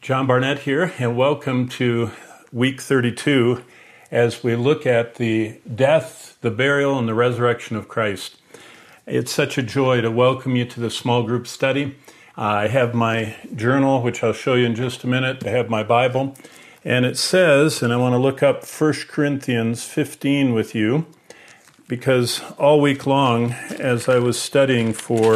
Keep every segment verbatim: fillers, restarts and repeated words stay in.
John Barnett here, and welcome to week thirty-two as we look at the death, the burial, and the resurrection of Christ. It's such a joy to welcome you to the small group study. Uh, I have my journal, which I'll show you in just a minute. I have my Bible, and it says, and I want to look up First Corinthians fifteen with you, because all week long, as I was studying for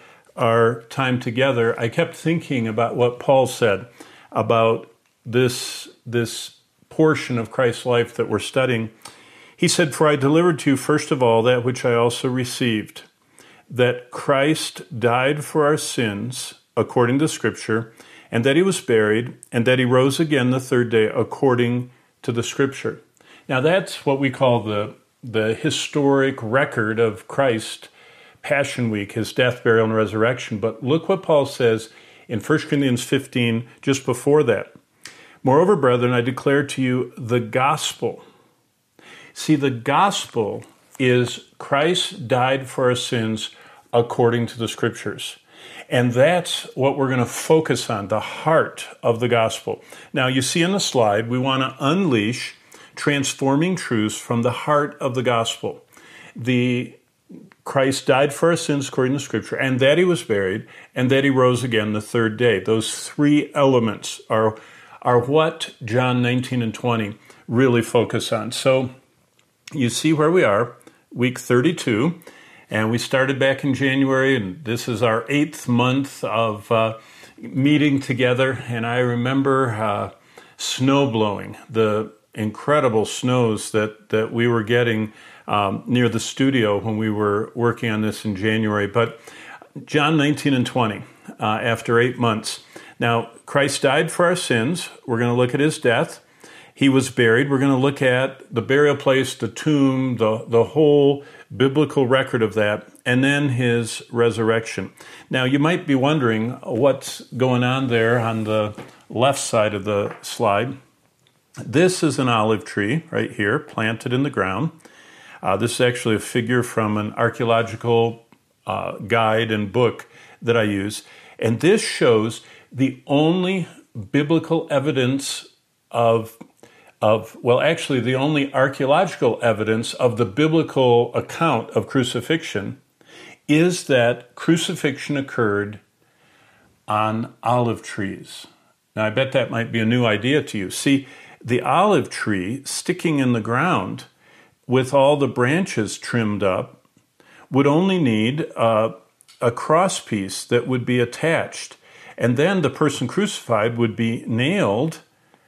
our time together, I kept thinking about what Paul said about this, this portion of Christ's life that we're studying. He said, "For I delivered to you first of all that which I also received, that Christ died for our sins according to Scripture, and that he was buried, and that he rose again the third day according to the Scripture." Now that's what we call the, the historic record of Christ Passion Week, his death, burial, and resurrection. But look what Paul says in First Corinthians fifteen, just before that. "Moreover, brethren, I declare to you the gospel." See, the gospel is Christ died for our sins according to the Scriptures. And that's what we're going to focus on, the heart of the gospel. Now, you see on the slide, we want to unleash transforming truths from the heart of the gospel. The Christ died for our sins according to Scripture, and that he was buried, and that he rose again the third day. Those three elements are, are what John nineteen and twenty really focus on. So you see where we are, week thirty-two, and we started back in January, and this is our eighth month of uh, meeting together, and I remember uh, snow blowing, the incredible snows that, that we were getting Um, near the studio when we were working on this in January. But John nineteen and twenty, uh, after eight months. Now, Christ died for our sins. We're going to look at his death. He was buried. We're going to look at the burial place, the tomb, the, the whole biblical record of that, and then his resurrection. Now, you might be wondering what's going on there on the left side of the slide. This is an olive tree right here, planted in the ground. Uh, this is actually a figure from an archaeological uh, guide and book that I use. And this shows the only biblical evidence of, of, well, actually the only archaeological evidence of the biblical account of crucifixion is that crucifixion occurred on olive trees. Now, I bet that might be a new idea to you. See, the olive tree sticking in the ground with all the branches trimmed up, would only need uh, a cross piece that would be attached. And then the person crucified would be nailed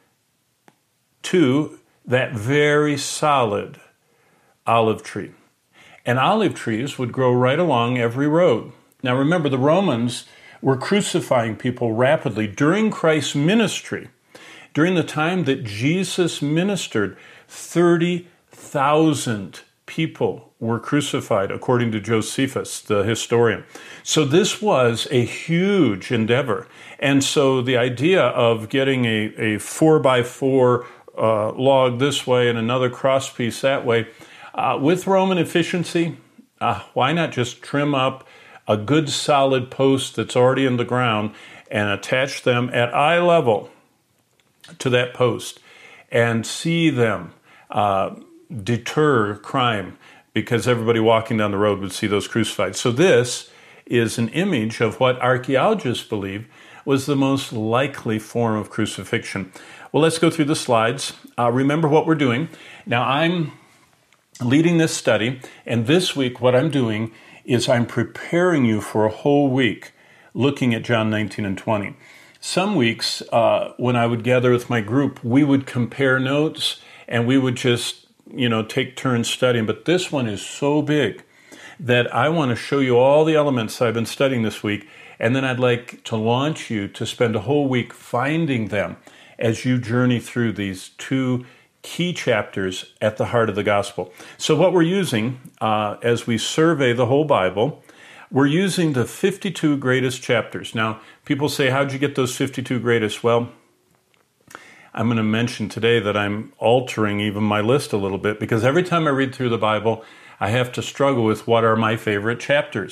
to that very solid olive tree. And olive trees would grow right along every road. Now remember, the Romans were crucifying people rapidly during Christ's ministry. During the time that Jesus ministered, thirty thousand people were crucified, according to Josephus, the historian. So this was a huge endeavor. And so the idea of getting a, a four by four uh, log this way and another cross piece that way, uh, with Roman efficiency, uh, why not just trim up a good solid post that's already in the ground and attach them at eye level to that post and see them uh, deter crime, because everybody walking down the road would see those crucified. So this is an image of what archaeologists believe was the most likely form of crucifixion. Well, let's go through the slides. Uh, remember what we're doing. Now, I'm leading this study, and this week what I'm doing is I'm preparing you for a whole week looking at John nineteen and twenty. Some weeks, uh, when I would gather with my group, we would compare notes, and we would just you know, take turns studying. But this one is so big that I want to show you all the elements I've been studying this week, and then I'd like to launch you to spend a whole week finding them as you journey through these two key chapters at the heart of the gospel. So what we're using uh, as we survey the whole Bible, we're using the fifty-two greatest chapters. Now, people say, how'd you get those fifty-two greatest? Well, I'm going to mention today that I'm altering even my list a little bit, because every time I read through the Bible, I have to struggle with what are my favorite chapters.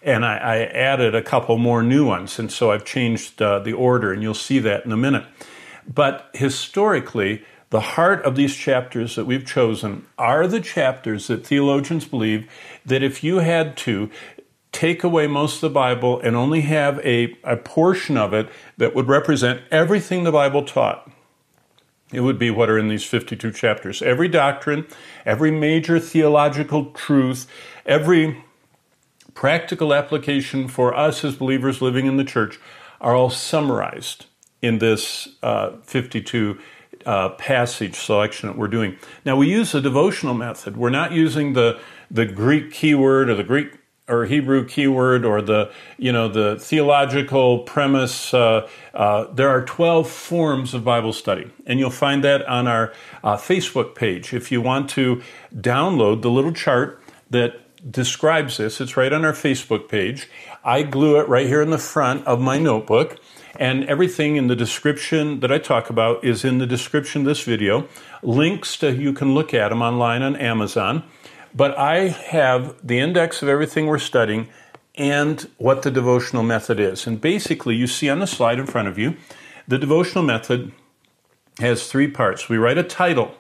and I, I added a couple more new ones, and so I've changed uh, the order, and you'll see that in a minute. But historically, the heart of these chapters that we've chosen are the chapters that theologians believe that if you had to take away most of the Bible and only have a, a portion of it that would represent everything the Bible taught, it would be what are in these fifty-two chapters. Every doctrine, every major theological truth, every practical application for us as believers living in the church are all summarized in this uh, fifty-two uh, passage selection that we're doing. Now, we use a devotional method. We're not using the, the Greek keyword or the Greek or Hebrew keyword or the, you know, the theological premise. Uh, uh, there are twelve forms of Bible study, and you'll find that on our uh, Facebook page. If you want to download the little chart that describes this, it's right on our Facebook page. I glue it right here in the front of my notebook, and everything in the description that I talk about is in the description of this video. Links to, you can look at them online on Amazon. But I have the index of everything we're studying and what the devotional method is. And basically, you see on the slide in front of you, the devotional method has three parts. We write a title.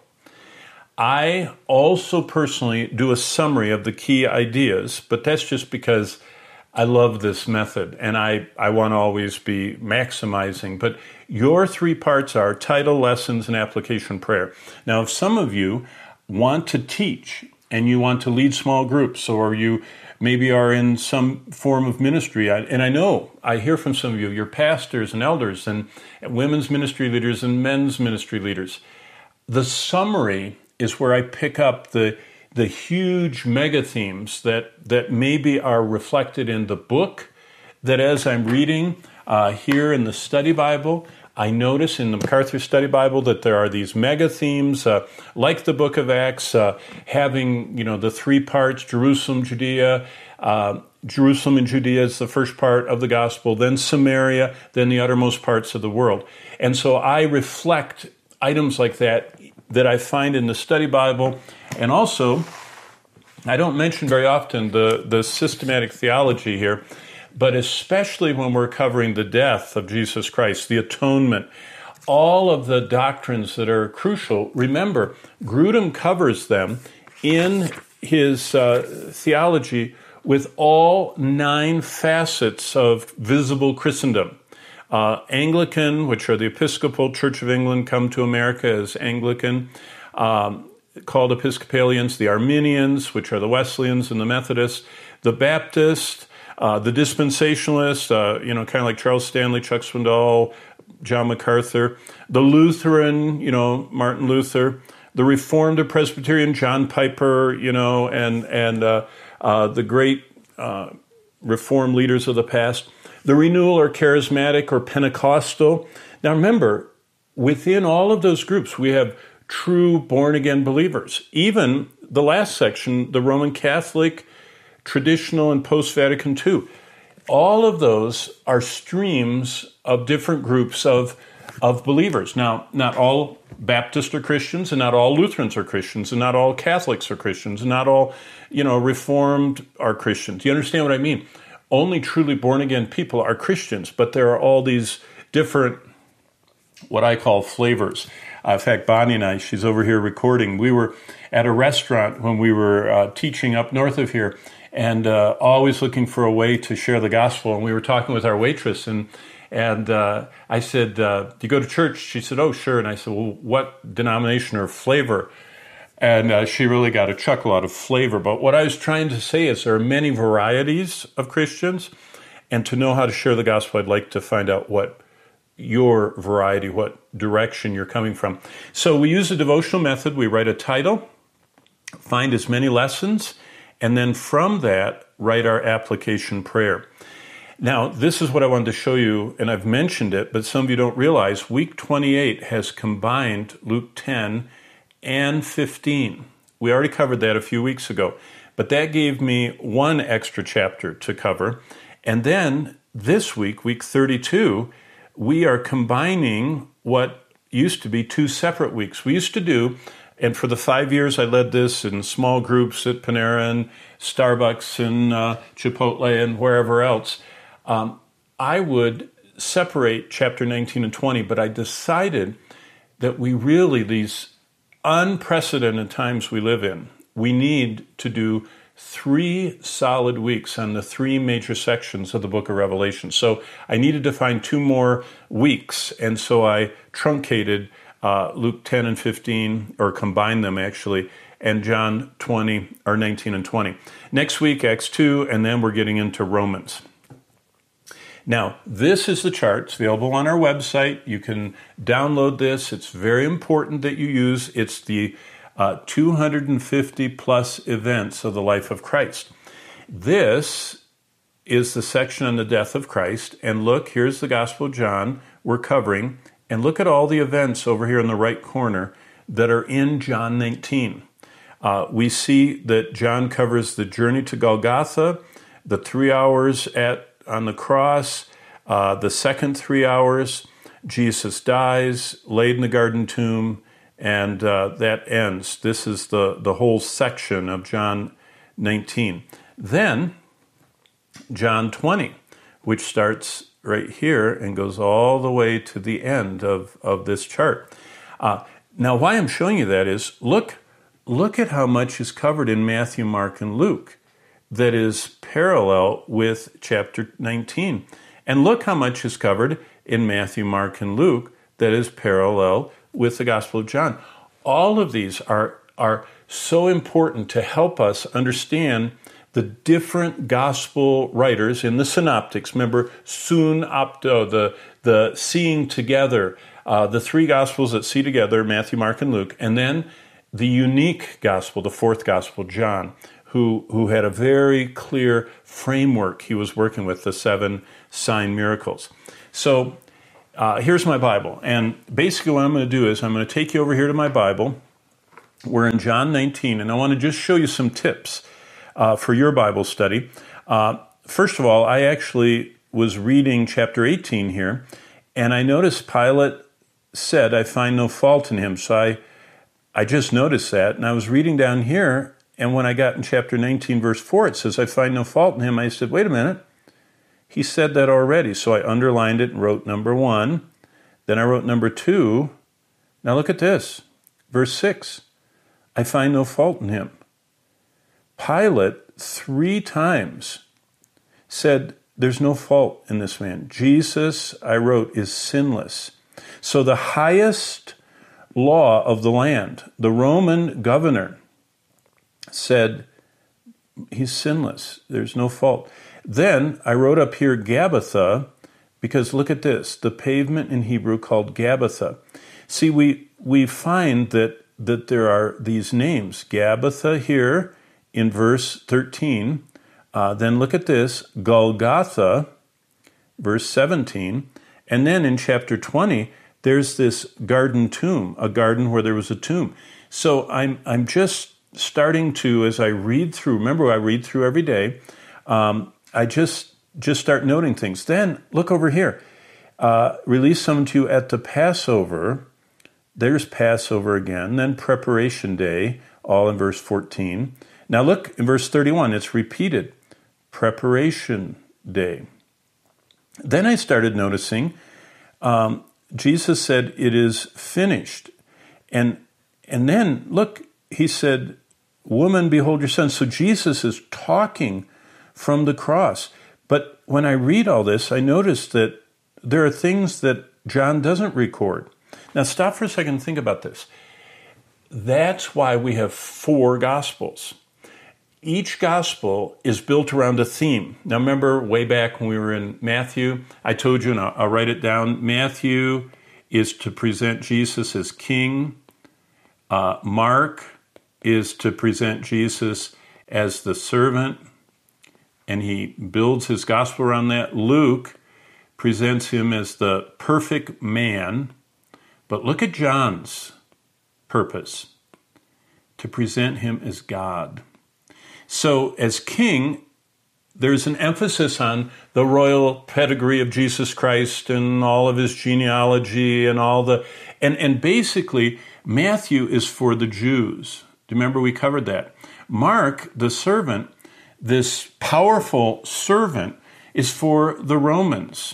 I also personally do a summary of the key ideas, but that's just because I love this method and I, I want to always be maximizing. But your three parts are title, lessons, and application prayer. Now, if some of you want to teach and you want to lead small groups, or you maybe are in some form of ministry, and I know, I hear from some of you, you're pastors and elders and women's ministry leaders and men's ministry leaders. The summary is where I pick up the the huge mega themes that, that maybe are reflected in the book, that as I'm reading uh, here in the study Bible, I notice in the MacArthur Study Bible that there are these mega themes, uh, like the book of Acts, uh, having, you know, the three parts, Jerusalem, Judea, uh, Jerusalem and Judea is the first part of the gospel, then Samaria, then the uttermost parts of the world. And so I reflect items like that that I find in the study Bible. And also, I don't mention very often the, the systematic theology here, but especially when we're covering the death of Jesus Christ, the atonement, all of the doctrines that are crucial. Remember, Grudem covers them in his uh, theology with all nine facets of visible Christendom. Uh, Anglican, which are the Episcopal Church of England, come to America as Anglican, um, called Episcopalians, the Arminians, which are the Wesleyans and the Methodists, the Baptists, uh, the Dispensationalists, uh, you know, kind of like Charles Stanley, Chuck Swindoll, John MacArthur, the Lutheran, you know, Martin Luther, the Reformed or Presbyterian, John Piper, you know, and and uh, uh, the great uh, Reformed leaders of the past, the Renewal or Charismatic or Pentecostal. Now remember, within all of those groups, we have true born-again believers. Even the last section, the Roman Catholic, traditional, and post-Vatican two. All of those are streams of different groups of, of believers. Now, not all Baptists are Christians, and not all Lutherans are Christians, and not all Catholics are Christians, and not all, you know, Reformed are Christians. Do you understand what I mean? Only truly born-again people are Christians, but there are all these different, what I call flavors. Uh, in fact, Bonnie and I, she's over here recording, we were at a restaurant when we were uh, teaching up north of here, and uh, always looking for a way to share the gospel. And we were talking with our waitress, and and uh, I said, uh, do you go to church? She said, oh, sure. And I said, well, what denomination or flavor? And uh, she really got a chuckle out of flavor. But what I was trying to say is there are many varieties of Christians, and to know how to share the gospel, I'd like to find out what your variety, what direction you're coming from. So we use a devotional method. We write a title, find as many lessons, and then from that, write our application prayer. Now, this is what I wanted to show you, and I've mentioned it, but some of you don't realize, week twenty-eight has combined Luke ten and fifteen. We already covered that a few weeks ago, but that gave me one extra chapter to cover. And then this week, week thirty-two, we are combining what used to be two separate weeks. We used to do And for the five years I led this in small groups at Panera and Starbucks and uh, Chipotle and wherever else, um, I would separate chapter nineteen and twenty, but I decided that we really, these unprecedented times we live in, we need to do three solid weeks on the three major sections of the book of Revelation. So I needed to find two more weeks, and so I truncated uh, Luke ten and fifteen, or combined them actually, and John twenty, or nineteen and twenty. Next week, Acts two, and then we're getting into Romans. Now, this is the chart. It's available on our website. You can download this. It's very important that you use. It's the uh, two hundred fifty plus events of the life of Christ. This is the section on the death of Christ. And look, here's the Gospel of John we're covering. And look at all the events over here in the right corner that are in John nineteen. Uh, we see that John covers the journey to Golgotha, the three hours at on the cross, uh, the second three hours, Jesus dies, laid in the garden tomb, and uh, that ends. This is the, the whole section of John nineteen. Then, John twenty, which starts right here and goes all the way to the end of, of this chart. Uh, now, why I'm showing you that is, look, look at how much is covered in Matthew, Mark, and Luke that is parallel with chapter nineteen. And look how much is covered in Matthew, Mark, and Luke that is parallel with the Gospel of John. All of these are, are so important to help us understand the different gospel writers in the synoptics. Remember, synopto, the, the seeing together, uh, the three gospels that see together, Matthew, Mark, and Luke, and then the unique gospel, the fourth gospel, John, who, who had a very clear framework he was working with, the seven sign miracles. So uh, here's my Bible. And basically what I'm going to do is I'm going to take you over here to my Bible. We're in John nineteen, and I want to just show you some tips uh, for your Bible study. Uh, first of all, I actually was reading chapter eighteen here, and I noticed Pilate said, I find no fault in him. So I, I just noticed that, and I was reading down here, and when I got in chapter nineteen, verse four, it says, I find no fault in him. I said, wait a minute. He said that already. So I underlined it and wrote number one. Then I wrote number two. Now look at this. Verse six. I find no fault in him. Pilate three times said, there's no fault in this man. Jesus, I wrote, is sinless. So the highest law of the land, the Roman governor, said he's sinless. There's no fault. Then I wrote up here Gabbatha, because look at this, the pavement in Hebrew called Gabbatha. See, we we find that that there are these names, Gabbatha here in verse thirteen. Uh, then look at this, Golgotha, verse seventeen. And then in chapter twenty, there's this garden tomb, a garden where there was a tomb. So I'm I'm just starting to, as I read through, remember I read through every day, um, I just just start noting things. Then look over here. Uh, release some to you at the Passover. There's Passover again. Then preparation day, all in verse fourteen. Now look in verse thirty-one. It's repeated. Preparation day. Then I started noticing um, Jesus said, it is finished. And, and then look, he said, woman, behold your son. So Jesus is talking from the cross. But when I read all this, I notice that there are things that John doesn't record. Now stop for a second and think about this. That's why we have four Gospels. Each Gospel is built around a theme. Now remember way back when we were in Matthew, I told you, and I'll, I'll write it down, Matthew is to present Jesus as king. Uh, Mark is to present Jesus as the servant, and he builds his gospel around that. Luke presents him as the perfect man. But look at John's purpose, to present him as God. So as king, there's an emphasis on the royal pedigree of Jesus Christ and all of his genealogy and all the, and, and basically Matthew is for the Jews. Do you remember we covered that? Mark, the servant, this powerful servant, is for the Romans.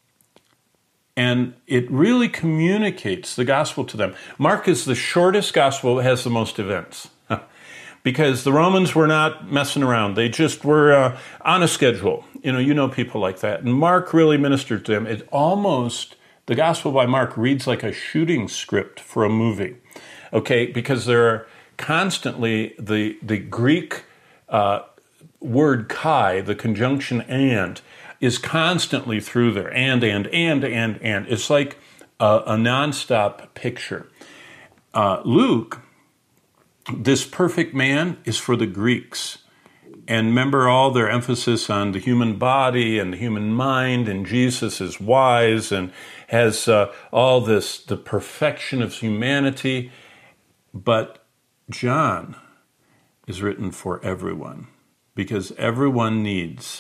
And it really communicates the gospel to them. Mark is the shortest gospel, has the most events. Because the Romans were not messing around. They just were uh, on a schedule. You know, you know people like that. And Mark really ministered to them. It almost, the gospel by Mark reads like a shooting script for a movie. Okay, because there are constantly the, the Greek uh, word kai, the conjunction and, is constantly through there. And, and, and, and, and. It's like a, a nonstop picture. Uh, Luke, this perfect man, is for the Greeks. And remember all their emphasis on the human body and the human mind, and Jesus is wise and has uh, all this, the perfection of humanity. But John is written for everyone, because everyone needs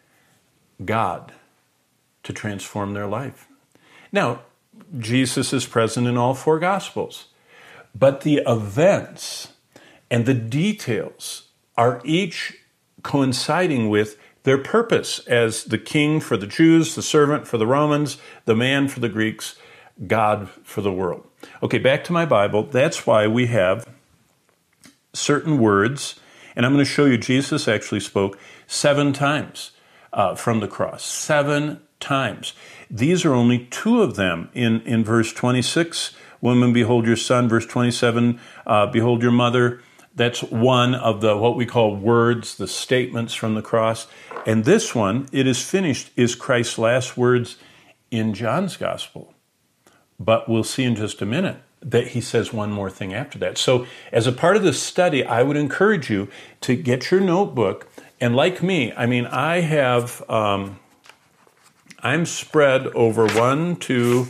God to transform their life. Now, Jesus is present in all four Gospels, but the events and the details are each coinciding with their purpose as the king for the Jews, the servant for the Romans, the man for the Greeks, God for the world. Okay, back to my Bible. That's why we have certain words, and I'm going to show you Jesus actually spoke seven times uh, from the cross. Seven times. These are only two of them in, in verse twenty-six. Women, behold your son. Verse twenty-seven, uh, behold your mother. That's one of the, what we call words, the statements from the cross. And this one, it is finished, is Christ's last words in John's gospel. But we'll see in just a minute that he says one more thing after that. So as a part of this study, I would encourage you to get your notebook. And like me, I mean, I have, um, I'm spread over one, two,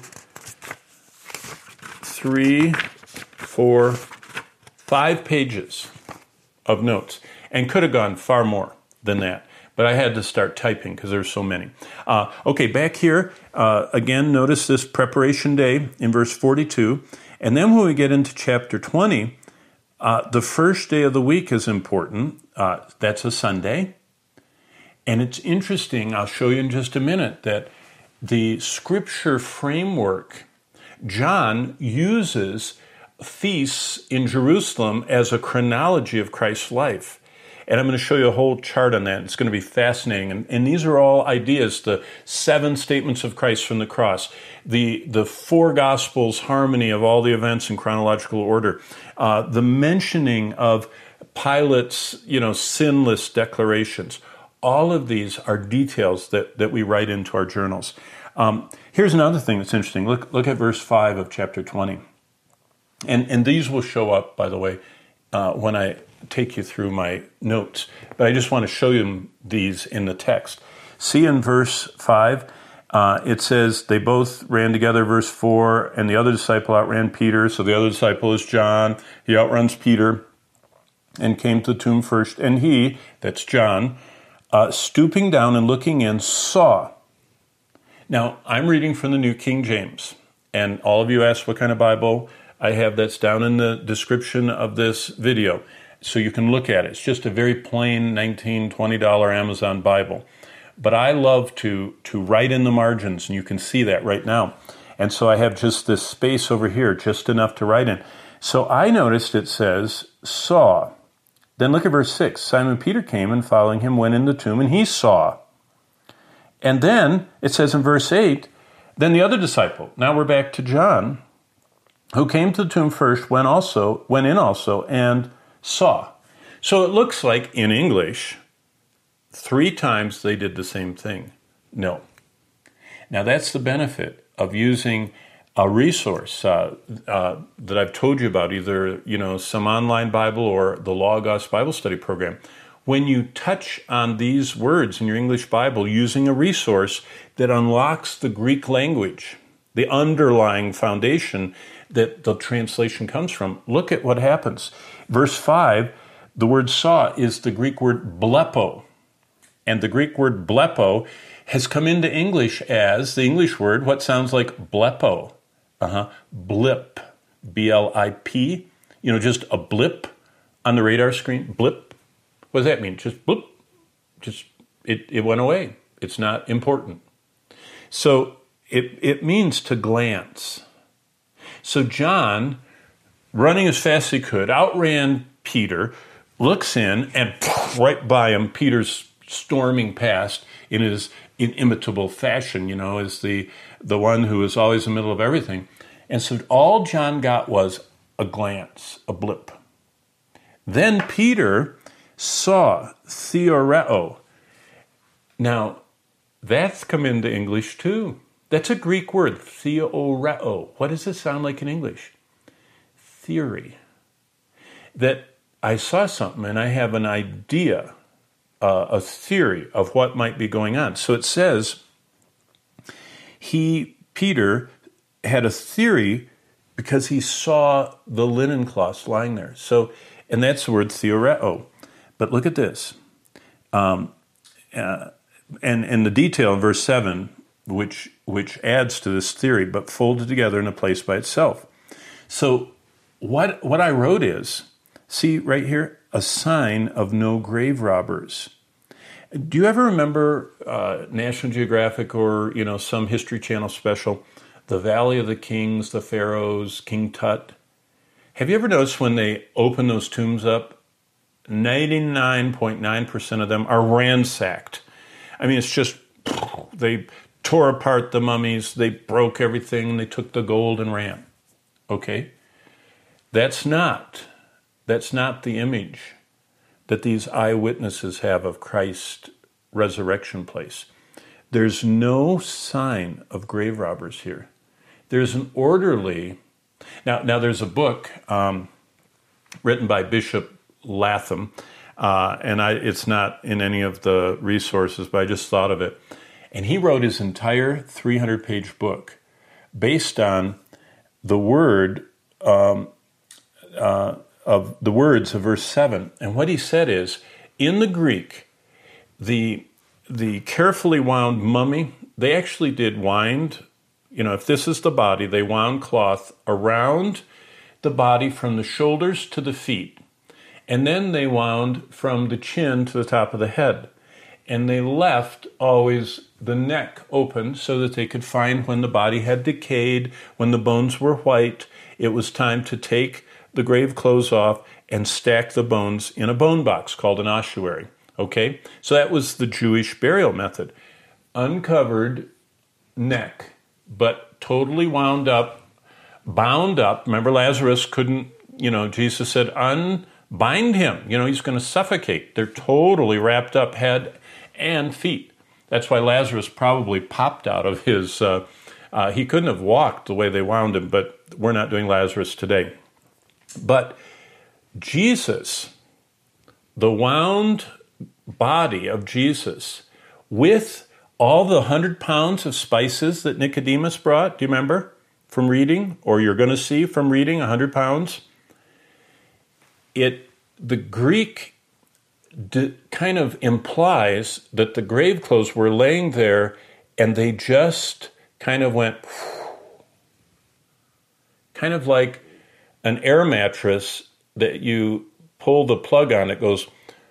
three, four, five pages of notes, and could have gone far more than that. But I had to start typing because there's so many. Uh, okay, back here, uh, again, notice this preparation day in verse forty-two. And then when we get into chapter twenty, uh, the first day of the week is important. Uh, that's a Sunday. And it's interesting, I'll show you in just a minute, that the scripture framework, John uses feasts in Jerusalem as a chronology of Christ's life. And I'm going to show you a whole chart on that. It's going to be fascinating. And, and these are all ideas, the seven statements of Christ from the cross, the, the four Gospels harmony of all the events in chronological order, uh, the mentioning of Pilate's, you know, sinless declarations. All of these are details that, that we write into our journals. Um, here's another thing that's interesting. Look, look at verse five of chapter twenty. And, and these will show up, by the way, uh, when I take you through my notes. But I just want to show you these in the text. See in verse five, uh, it says, they both ran together, verse four, and the other disciple outran Peter. So the other disciple is John. He outruns Peter and came to the tomb first. And he, that's John, uh, stooping down and looking in, saw. Now, I'm reading from the New King James. And all of you asked what kind of Bible I have. That's down in the description of this video, so you can look at it. It's just a very plain nineteen dollars, twenty dollars Amazon Bible. But I love to, to write in the margins, and you can see that right now. And so I have just this space over here, just enough to write in. So I noticed it says, saw. Then look at verse six. Simon Peter came and following him went in the tomb, and he saw. And then it says in verse eight, then the other disciple, now we're back to John, who came to the tomb first, went also, went in also, and saw. So it looks like, in English, three times they did the same thing. No. Now that's the benefit of using a resource uh, uh, that I've told you about, either you know some online Bible or the Logos Bible Study Program. When you touch on these words in your English Bible using a resource that unlocks the Greek language, the underlying foundation that the translation comes from, look at what happens. Verse five, the word saw is the Greek word blepo. And the Greek word blepo has come into English as the English word, what sounds like blepo. Uh-huh, blip. B L I P, you know, just a blip on the radar screen. Blip. What does that mean? Just blip. Just, it, it went away. It's not important. So it, it means to glance. So John, running as fast as he could, outran Peter, looks in, and right by him, Peter's storming past in his inimitable fashion, you know, as the, the one who is always in the middle of everything. And so all John got was a glance, a blip. Then Peter saw theoreo. Now, that's come into English too. That's a Greek word, theoreo. What does it sound like in English? Theory. That I saw something and I have an idea, uh, a theory of what might be going on. So it says, he, Peter, had a theory because he saw the linen cloths lying there. So, and that's the word theoreo. But look at this. Um, uh, and, and the detail in verse seven, which which adds to this theory, but folded together in a place by itself. So what what I wrote is, see right here, a sign of no grave robbers. Do you ever remember uh, National Geographic or, you know, some History Channel special, The Valley of the Kings, the Pharaohs, King Tut? Have you ever noticed when they open those tombs up, ninety-nine point nine percent of them are ransacked? I mean, it's just, they tore apart the mummies, they broke everything, they took the gold and ran. Okay? That's not, that's not the image that these eyewitnesses have of Christ's resurrection place. There's no sign of grave robbers here. There's an orderly, now, now there's a book um, written by Bishop Latham, uh, and I, it's not in any of the resources, but I just thought of it. And he wrote his entire three hundred page book based on the word um, uh, of the words of verse seven. And what he said is, in the Greek, the the carefully wound mummy, they actually did wind, you know, if this is the body, they wound cloth around the body from the shoulders to the feet. And then they wound from the chin to the top of the head. And they left always the neck open so that they could find when the body had decayed, when the bones were white, it was time to take the grave clothes off and stack the bones in a bone box called an ossuary. Okay? So that was the Jewish burial method. Uncovered neck, but totally wound up, bound up. Remember, Lazarus couldn't, you know, Jesus said, unbind him. You know, he's going to suffocate. They're totally wrapped up head and feet. That's why Lazarus probably popped out of his, uh, uh, he couldn't have walked the way they wound him, but we're not doing Lazarus today. But Jesus, the wound body of Jesus, with all the hundred pounds of spices that Nicodemus brought, do you remember from reading, or you're going to see from reading, a hundred pounds? It, the Greek d- kind of implies that the grave clothes were laying there and they just kind of went, kind of like an air mattress that you pull the plug on, it goes,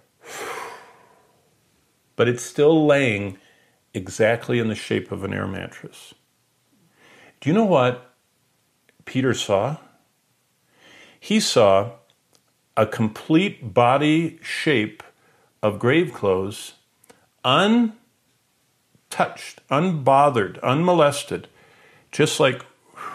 but it's still laying exactly in the shape of an air mattress. Do you know what Peter saw? He saw a complete body shape of grave clothes, untouched, unbothered, unmolested, just like,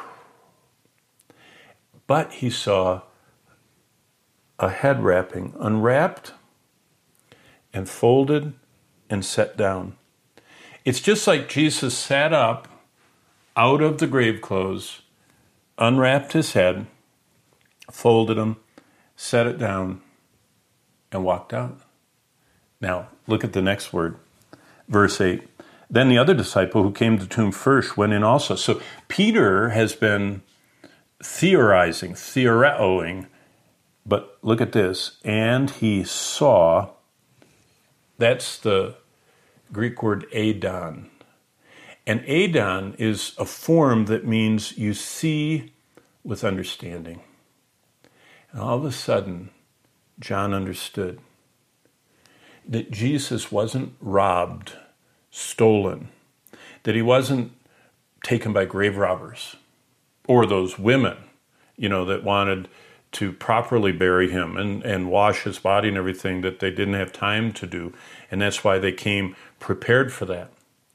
but he saw a head wrapping unwrapped and folded and set down. It's just like Jesus sat up out of the grave clothes, unwrapped his head, folded them, set it down, and walked out. Now, look at the next word, verse eight. Then the other disciple who came to the tomb first went in also. So Peter has been theorizing, theoreoing, but look at this. And he saw, that's the Greek word adon. And adon is a form that means you see with understanding. And all of a sudden, John understood that Jesus wasn't robbed, stolen, that he wasn't taken by grave robbers or those women, you know, that wanted to properly bury him and, and wash his body and everything that they didn't have time to do. And that's why they came prepared for that.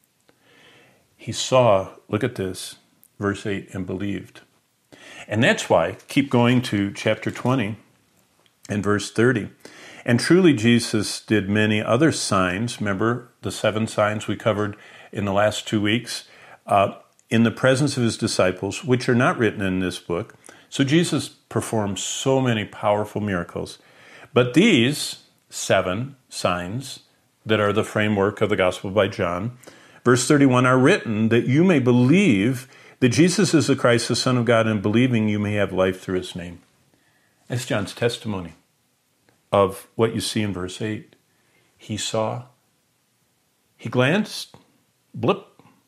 He saw, look at this, verse eight, and believed. And that's why, keep going to chapter twenty and verse thirty. And truly Jesus did many other signs. Remember the seven signs we covered in the last two weeks? Uh, in the presence of his disciples, which are not written in this book. So Jesus performed so many powerful miracles. But these seven signs that are the framework of the Gospel by John, verse thirty-one, are written that you may believe that Jesus is the Christ, the Son of God, and believing you may have life through his name. That's John's testimony of what you see in verse eight. He saw, he glanced, blip.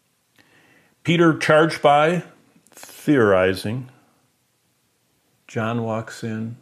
Peter charged by, theorizing. John walks in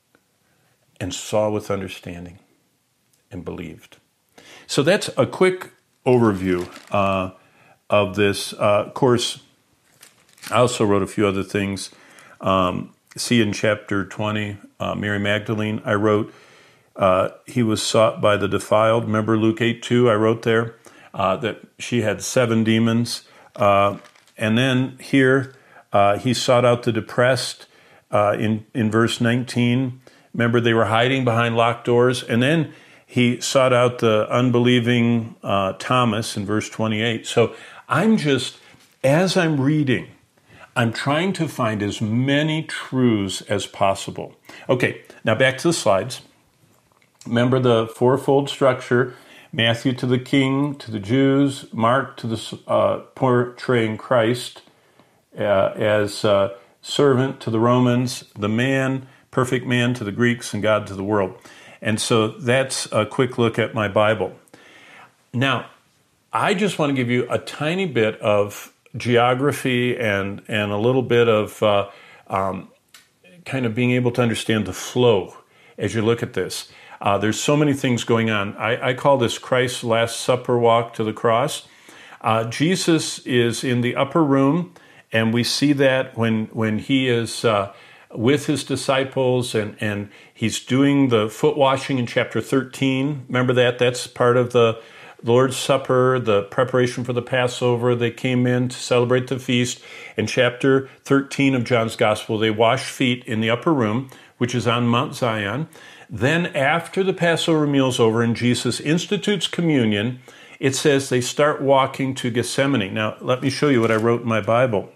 and saw with understanding and believed. So that's a quick overview uh, of this. Uh, of course, I also wrote a few other things. Um, see in chapter twenty, uh, Mary Magdalene, I wrote, uh, he was sought by the defiled. Remember Luke eight two, I wrote there uh, that she had seven demons. Uh, and then here, uh, he sought out the depressed uh, in, in verse nineteen. Remember, they were hiding behind locked doors. And then he sought out the unbelieving uh, Thomas in verse twenty-eight. So I'm just, as I'm reading, I'm trying to find as many truths as possible. Okay, now back to the slides. Remember the fourfold structure. Matthew to the king, to the Jews, Mark to the uh, portraying Christ uh, as uh, servant to the Romans, the man, perfect man to the Greeks, and God to the world. And so that's a quick look at my Bible. Now, I just want to give you a tiny bit of geography and, and a little bit of uh, um, kind of being able to understand the flow as you look at this. Uh, there's so many things going on. I, I call this Christ's Last Supper walk to the cross. Uh, Jesus is in the upper room, and we see that when when he is uh, with his disciples, and, and he's doing the foot washing in chapter thirteen. Remember that? That's part of the Lord's Supper, the preparation for the Passover. They came in to celebrate the feast. In chapter thirteen of John's Gospel, they wash feet in the upper room, which is on Mount Zion. Then after the Passover meal's over and Jesus institutes communion, it says they start walking to Gethsemane. Now, let me show you what I wrote in my Bible.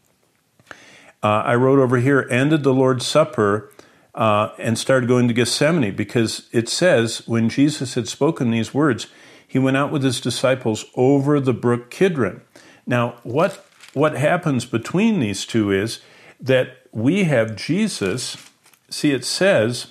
Uh, I wrote over here, ended the Lord's Supper uh, and started going to Gethsemane, because it says when Jesus had spoken these words, he went out with his disciples over the brook Kidron. Now, what, what happens between these two is that we have Jesus, see it says,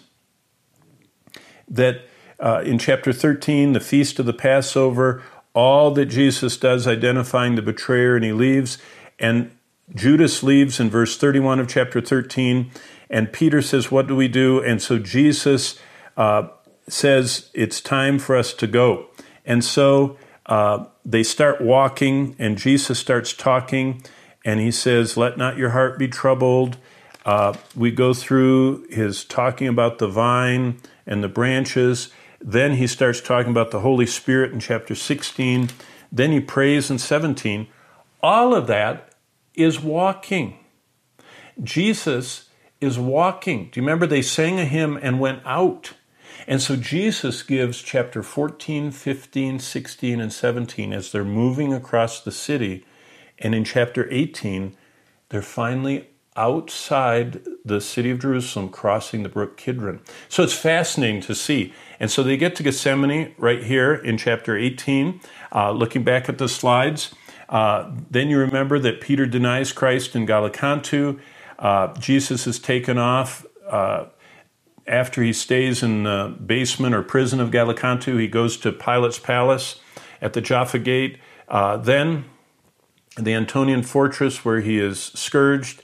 that uh, in chapter thirteen, the feast of the Passover, all that Jesus does identifying the betrayer, and he leaves, and Judas leaves in verse thirty-one of chapter thirteen, and Peter says, what do we do? And so Jesus uh, says, it's time for us to go. And so uh, they start walking, and Jesus starts talking, and he says, let not your heart be troubled. Uh, we go through his talking about the vine and the branches. Then he starts talking about the Holy Spirit in chapter sixteen. Then he prays in seventeen. All of that is walking. Jesus is walking. Do you remember they sang a hymn and went out? And so Jesus gives chapter fourteen, fifteen, sixteen, and seventeen as they're moving across the city. And in chapter eighteen, they're finally outside the city of Jerusalem, crossing the brook Kidron. So it's fascinating to see. And so they get to Gethsemane right here in chapter eighteen. Uh, looking back at the slides, uh, then you remember that Peter denies Christ in Gallicantu. Uh, Jesus is taken off uh, after he stays in the basement or prison of Gallicantu. He goes to Pilate's palace at the Jaffa Gate. Uh, then the Antonian fortress where he is scourged,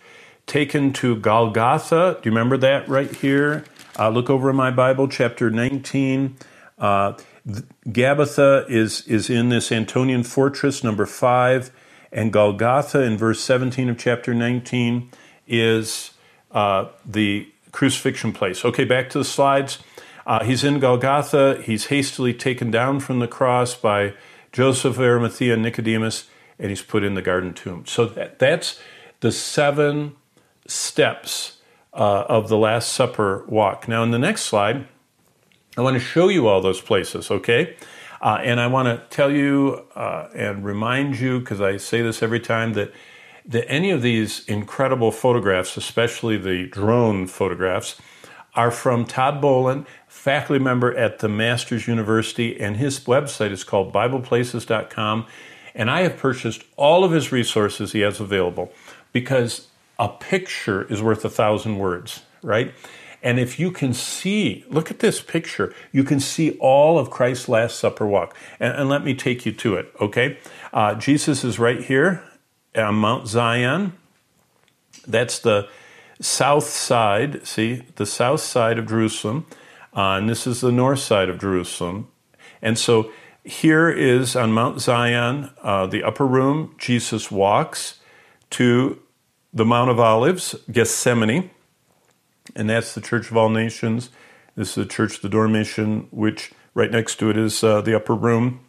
taken to Golgotha. Do you remember that right here? Uh, look over in my Bible, chapter nineteen. Uh, Gabbatha is, is in this Antonian fortress, number five, and Golgotha in verse seventeen of chapter nineteen is uh, the crucifixion place. Okay, back to the slides. Uh, he's in Golgotha. He's hastily taken down from the cross by Joseph of Arimathea and Nicodemus, and he's put in the garden tomb. So that, that's the seven steps uh, of the Last Supper walk. Now, in the next slide, I want to show you all those places, okay? Uh, and I want to tell you uh, and remind you, because I say this every time, that, that any of these incredible photographs, especially the drone photographs, are from Todd Boland, faculty member at the Masters University, and his website is called Bible Places dot com. And I have purchased all of his resources he has available because a picture is worth a thousand words, right? And if you can see, look at this picture, you can see all of Christ's Last Supper walk. And, and let me take you to it, okay? Uh, Jesus is right here on Mount Zion. That's the south side, see, the south side of Jerusalem. Uh, and this is the north side of Jerusalem. And so here is on Mount Zion, uh, the upper room. Jesus walks to the Mount of Olives, Gethsemane. And that's the Church of All Nations. This is the Church of the Dormition, which right next to it is uh, the upper room.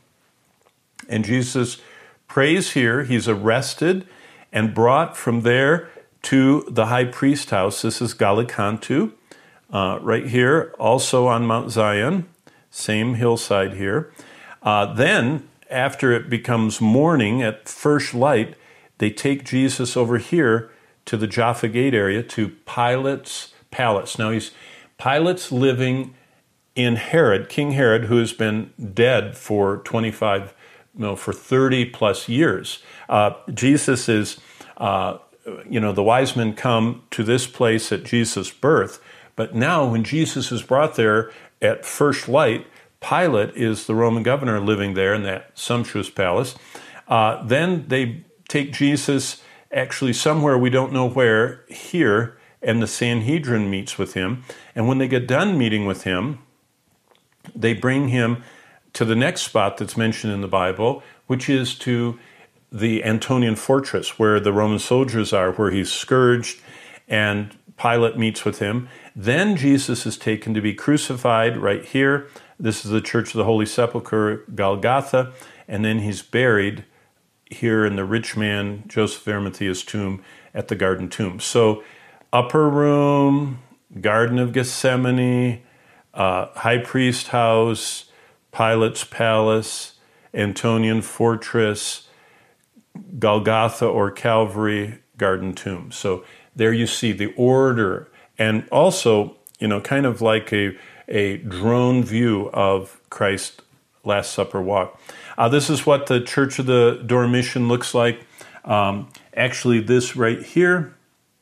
And Jesus prays here. He's arrested and brought from there to the high priest house. This is Gallicantu, uh, right here, also on Mount Zion, same hillside here. Uh, then, after it becomes morning at first light, they take Jesus over here to the Jaffa Gate area, to Pilate's palace. Now, he's Pilate's living in Herod, King Herod, who has been dead for twenty-five, no, for thirty plus years. Uh, Jesus is, uh, you know, the wise men come to this place at Jesus' birth, but now when Jesus is brought there at first light, Pilate is the Roman governor living there in that sumptuous palace. Uh, then they take Jesus actually somewhere, we don't know where, here, and the Sanhedrin meets with him. And when they get done meeting with him, they bring him to the next spot that's mentioned in the Bible, which is to the Antonian fortress, where the Roman soldiers are, where he's scourged, and Pilate meets with him. Then Jesus is taken to be crucified right here. This is the Church of the Holy Sepulchre, Golgotha, and then he's buried here in the rich man Joseph of Arimathea's tomb at the Garden Tomb. So upper room, Garden of Gethsemane, uh, high priest house, Pilate's palace, Antonian fortress, Golgotha or Calvary, Garden Tomb. So there you see the order, and also, you know, kind of like a, a drone view of Christ's Last Supper walk. Uh, this is what the Church of the Dormition looks like. Um, actually, this right here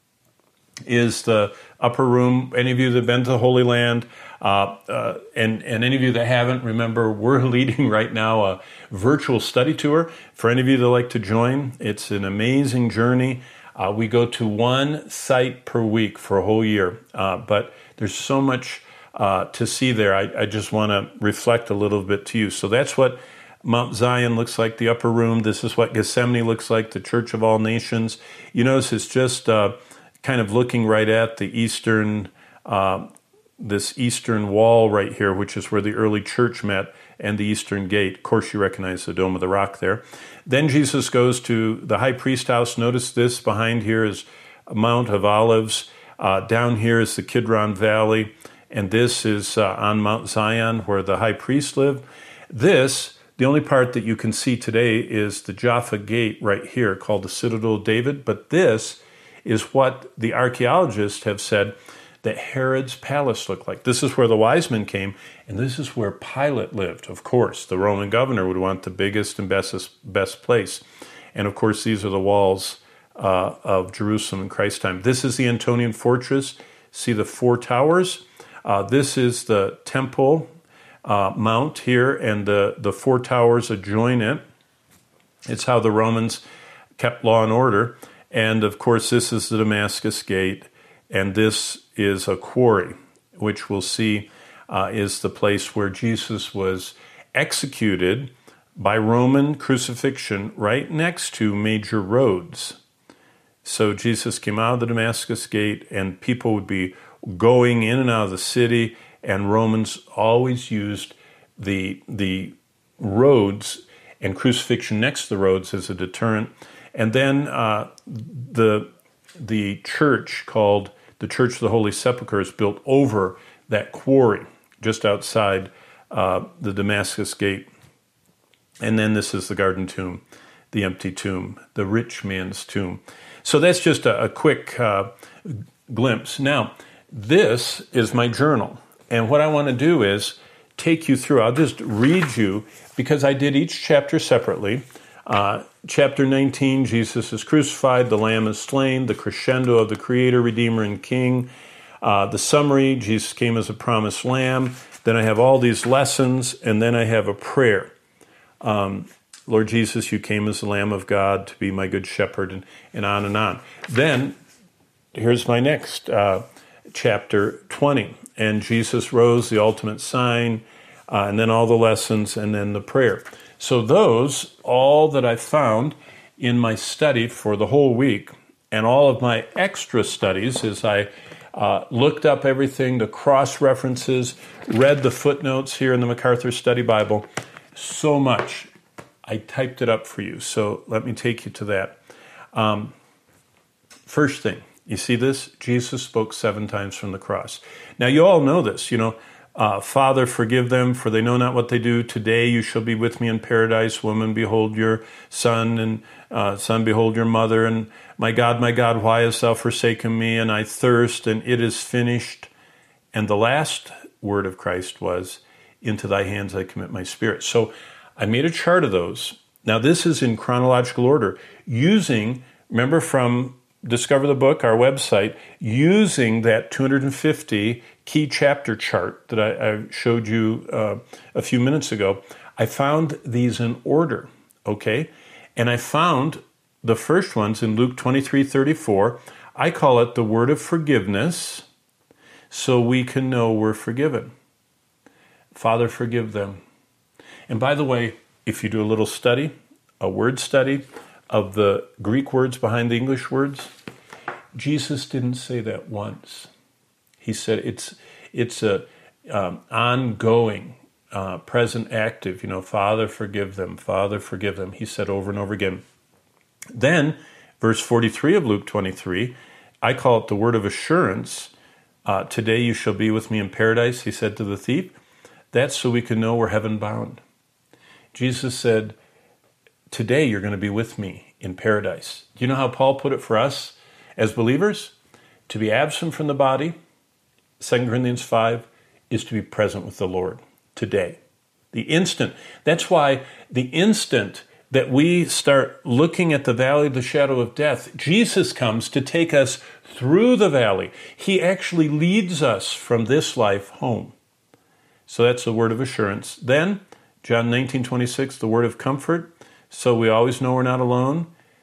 is the upper room. Any of you that have been to the Holy Land, uh, uh, and, and any of you that haven't, remember, we're leading right now a virtual study tour. For any of you that like to join, it's an amazing journey. Uh, we go to one site per week for a whole year, uh, but there's so much uh, to see there. I, I just want to reflect a little bit to you. So that's what Mount Zion looks like, the upper room. This is what Gethsemane looks like, the Church of All Nations. You notice it's just uh, kind of looking right at the eastern, uh, this eastern wall right here, which is where the early church met, and the eastern gate. Of course, you recognize the Dome of the Rock there. Then Jesus goes to the high priest house. Notice this behind here is Mount of Olives. Uh, down here is the Kidron Valley, and this is uh, on Mount Zion where the high priest lived. This, the only part that you can see today is the Jaffa Gate right here called the Citadel of David, but this is what the archaeologists have said that Herod's palace looked like. This is where the wise men came, and this is where Pilate lived. Of course, the Roman governor would want the biggest and best, best place. And of course, these are the walls uh, of Jerusalem in Christ's time. This is the Antonian fortress. See the four towers? Uh, this is the Temple uh, Mount here, and the, the four towers adjoin it. It's how the Romans kept law and order. And of course, this is the Damascus Gate, and this is a quarry, which we'll see uh, is the place where Jesus was executed by Roman crucifixion right next to major roads. So Jesus came out of the Damascus Gate, and people would be going in and out of the city, and Romans always used the, the roads and crucifixion next to the roads as a deterrent. And then uh, the the church called the Church of the Holy Sepulchre is built over that quarry just outside uh, the Damascus Gate. And then this is the garden tomb, the empty tomb, the rich man's tomb. So that's just a, a quick uh, glimpse. Now, this is my journal. And what I want to do is take you through. I'll just read you, because I did each chapter separately. Uh, chapter nineteen, Jesus is crucified, the Lamb is slain, the crescendo of the Creator, Redeemer, and King. Uh, the summary, Jesus came as a promised Lamb. Then I have all these lessons, and then I have a prayer. Um, Lord Jesus, you came as the Lamb of God to be my good shepherd, and, and on and on. Then, here's my next uh, chapter, twenty. And Jesus rose, the ultimate sign, uh, and then all the lessons, and then the prayer. So those, all that I found in my study for the whole week, and all of my extra studies as I uh, looked up everything, the cross-references, read the footnotes here in the MacArthur Study Bible, so much. I typed it up for you, so let me take you to that. Um, first thing, you see this? Jesus spoke seven times from the cross. Now, you all know this, you know, uh, Father, forgive them, for they know not what they do. Today you shall be with me in paradise. Woman, behold your son, and uh, son, behold your mother. And my God, my God, why hast thou forsaken me? And I thirst, and it is finished. And the last word of Christ was, into thy hands I commit my spirit. So I made a chart of those. Now, this is in chronological order, using, remember from Discover the Book, our website, using that two hundred fifty key chapter chart that I, I showed you uh, a few minutes ago. I found these in order, okay? And I found the first ones in Luke twenty-three thirty-four. I call it the word of forgiveness, so we can know we're forgiven. Father, forgive them. And by the way, if you do a little study, a word study of the Greek words behind the English words, Jesus didn't say that once. He said it's it's a um, ongoing, uh, present active, you know, Father, forgive them, Father, forgive them. He said over and over again. Then, verse forty-three of Luke twenty-three, I call it the word of assurance. Uh, Today you shall be with me in paradise, he said to the thief. That's so we can know we're heaven bound. Jesus said, today you're going to be with me in paradise. Do you know how Paul put it for us as believers? To be absent from the body, Second Corinthians five, is to be present with the Lord today. The instant. That's why the instant that we start looking at the valley of the shadow of death, Jesus comes to take us through the valley. He actually leads us from this life home. So that's the word of assurance. Then, John nineteen twenty-six, the word of comfort. So we always know we're not alone.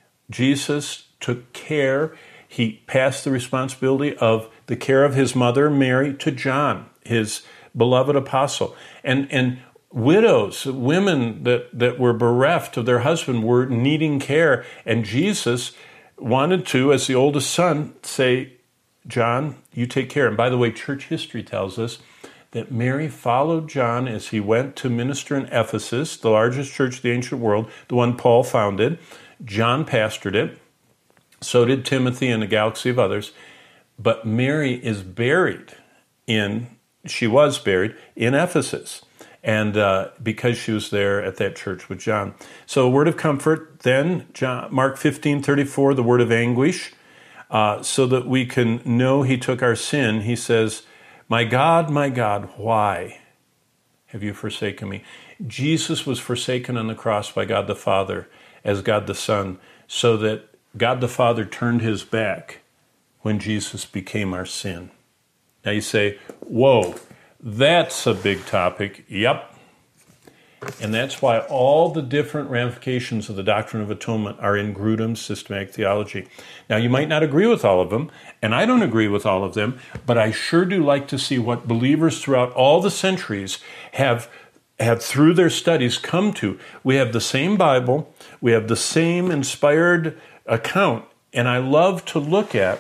Jesus took care. He passed the responsibility of the care of his mother, Mary, to John, his beloved apostle. And and widows, women that, that were bereft of their husband, were needing care. And Jesus wanted to, as the oldest son, say, John, you take care. And by the way, church history tells us that Mary followed John as he went to minister in Ephesus, the largest church of the ancient world, the one Paul founded. John pastored it. So did Timothy and a galaxy of others. But Mary is buried in, she was buried in Ephesus. And uh, because she was there at that church with John. So a word of comfort. Then John, Mark fifteen thirty-four, the word of anguish. Uh, so that we can know he took our sin. He says, my God, my God, why have you forsaken me? Jesus was forsaken on the cross by God the Father as God the Son, so that God the Father turned his back when Jesus became our sin. Now you say, whoa, that's a big topic. Yep. And that's why all the different ramifications of the doctrine of atonement are in Grudem's systematic theology. Now, you might not agree with all of them, and I don't agree with all of them, but I sure do like to see what believers throughout all the centuries have, have through their studies, come to. We have the same Bible, we have the same inspired account, and I love to look at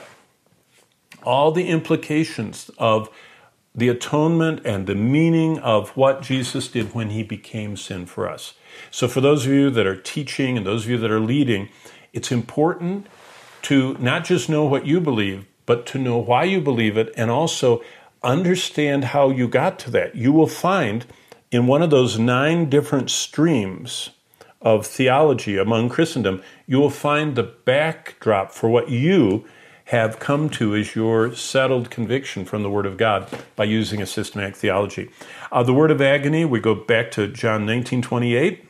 all the implications of the atonement and the meaning of what Jesus did when he became sin for us. So for those of you that are teaching and those of you that are leading, it's important to not just know what you believe, but to know why you believe it and also understand how you got to that. You will find in one of those nine different streams of theology among Christendom, you will find the backdrop for what you have come to as your settled conviction from the Word of God by using a systematic theology. Uh, the word of agony, we go back to John nineteen twenty-eight,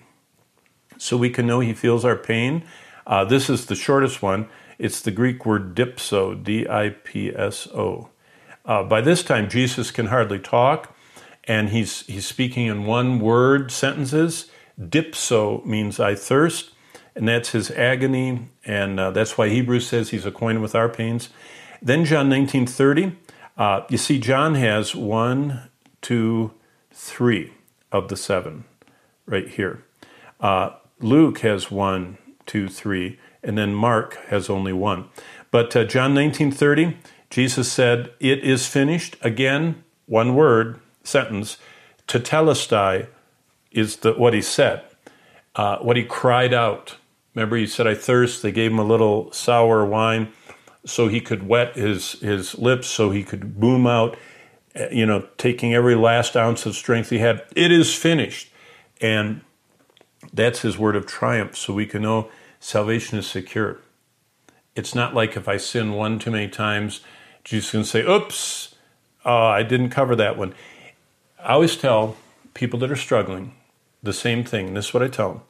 so we can know he feels our pain. Uh, this is the shortest one. It's the Greek word dipso, D I P S O. Uh, by this time, Jesus can hardly talk, and he's, he's speaking in one-word sentences. Dipso means I thirst. And that's his agony, and uh, that's why Hebrews says he's acquainted with our pains. Then John nineteen thirty, uh, you see John has one, two, three of the seven right here. Uh, Luke has one, two, three, and then Mark has only one. But uh, John nineteen thirty, Jesus said, "It is finished." Again, one word, sentence. Tetelestai is the, what he said, uh, what he cried out. Remember, he said, I thirst. They gave him a little sour wine so he could wet his, his lips, so he could boom out, you know, taking every last ounce of strength he had. It is finished. And that's his word of triumph, so we can know salvation is secure. It's not like if I sin one too many times, Jesus can say, oops, uh, I didn't cover that one. I always tell people that are struggling the same thing. This is what I tell them.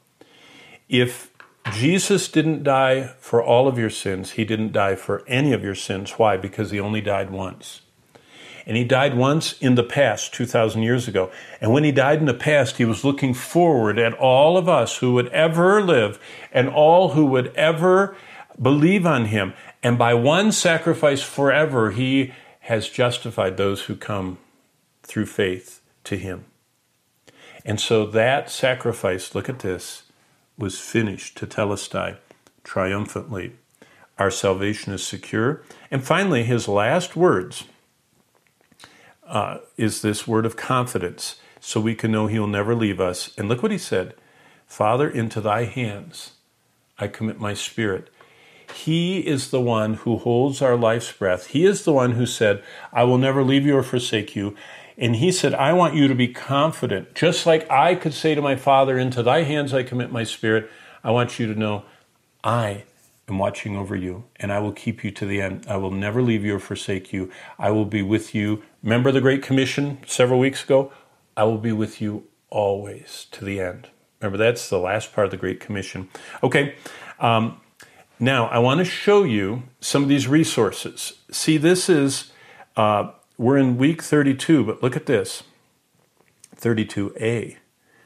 If Jesus didn't die for all of your sins, he didn't die for any of your sins. Why? Because he only died once. And he died once in the past, two thousand years ago. And when he died in the past, he was looking forward at all of us who would ever live and all who would ever believe on him. And by one sacrifice forever, he has justified those who come through faith to him. And so that sacrifice, look at this, was finished, tetelestai, triumphantly. Our salvation is secure. And finally, his last words uh, is this word of confidence, so we can know he'll never leave us. And look what he said, Father, into thy hands I commit my spirit. He is the one who holds our life's breath. He is the one who said, I will never leave you or forsake you. And he said, I want you to be confident. Just like I could say to my Father, into thy hands I commit my spirit, I want you to know I am watching over you, and I will keep you to the end. I will never leave you or forsake you. I will be with you. Remember the Great Commission several weeks ago? I will be with you always to the end. Remember, that's the last part of the Great Commission. Okay, um, now I want to show you some of these resources. See, this is... Uh, We're in week thirty-two, but look at this, thirty-two A.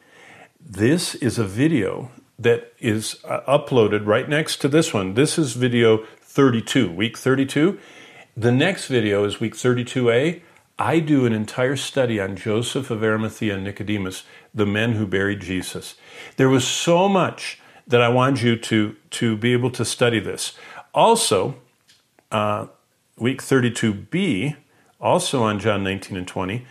This is a video that is uh, uploaded right next to this one. This is video thirty-two, week thirty-two. The next video is week thirty-two A. I do an entire study on Joseph of Arimathea and Nicodemus, the men who buried Jesus. There was so much that I wanted you to, to be able to study this. Also, uh, week thirty-two B, also on John nineteen and twenty,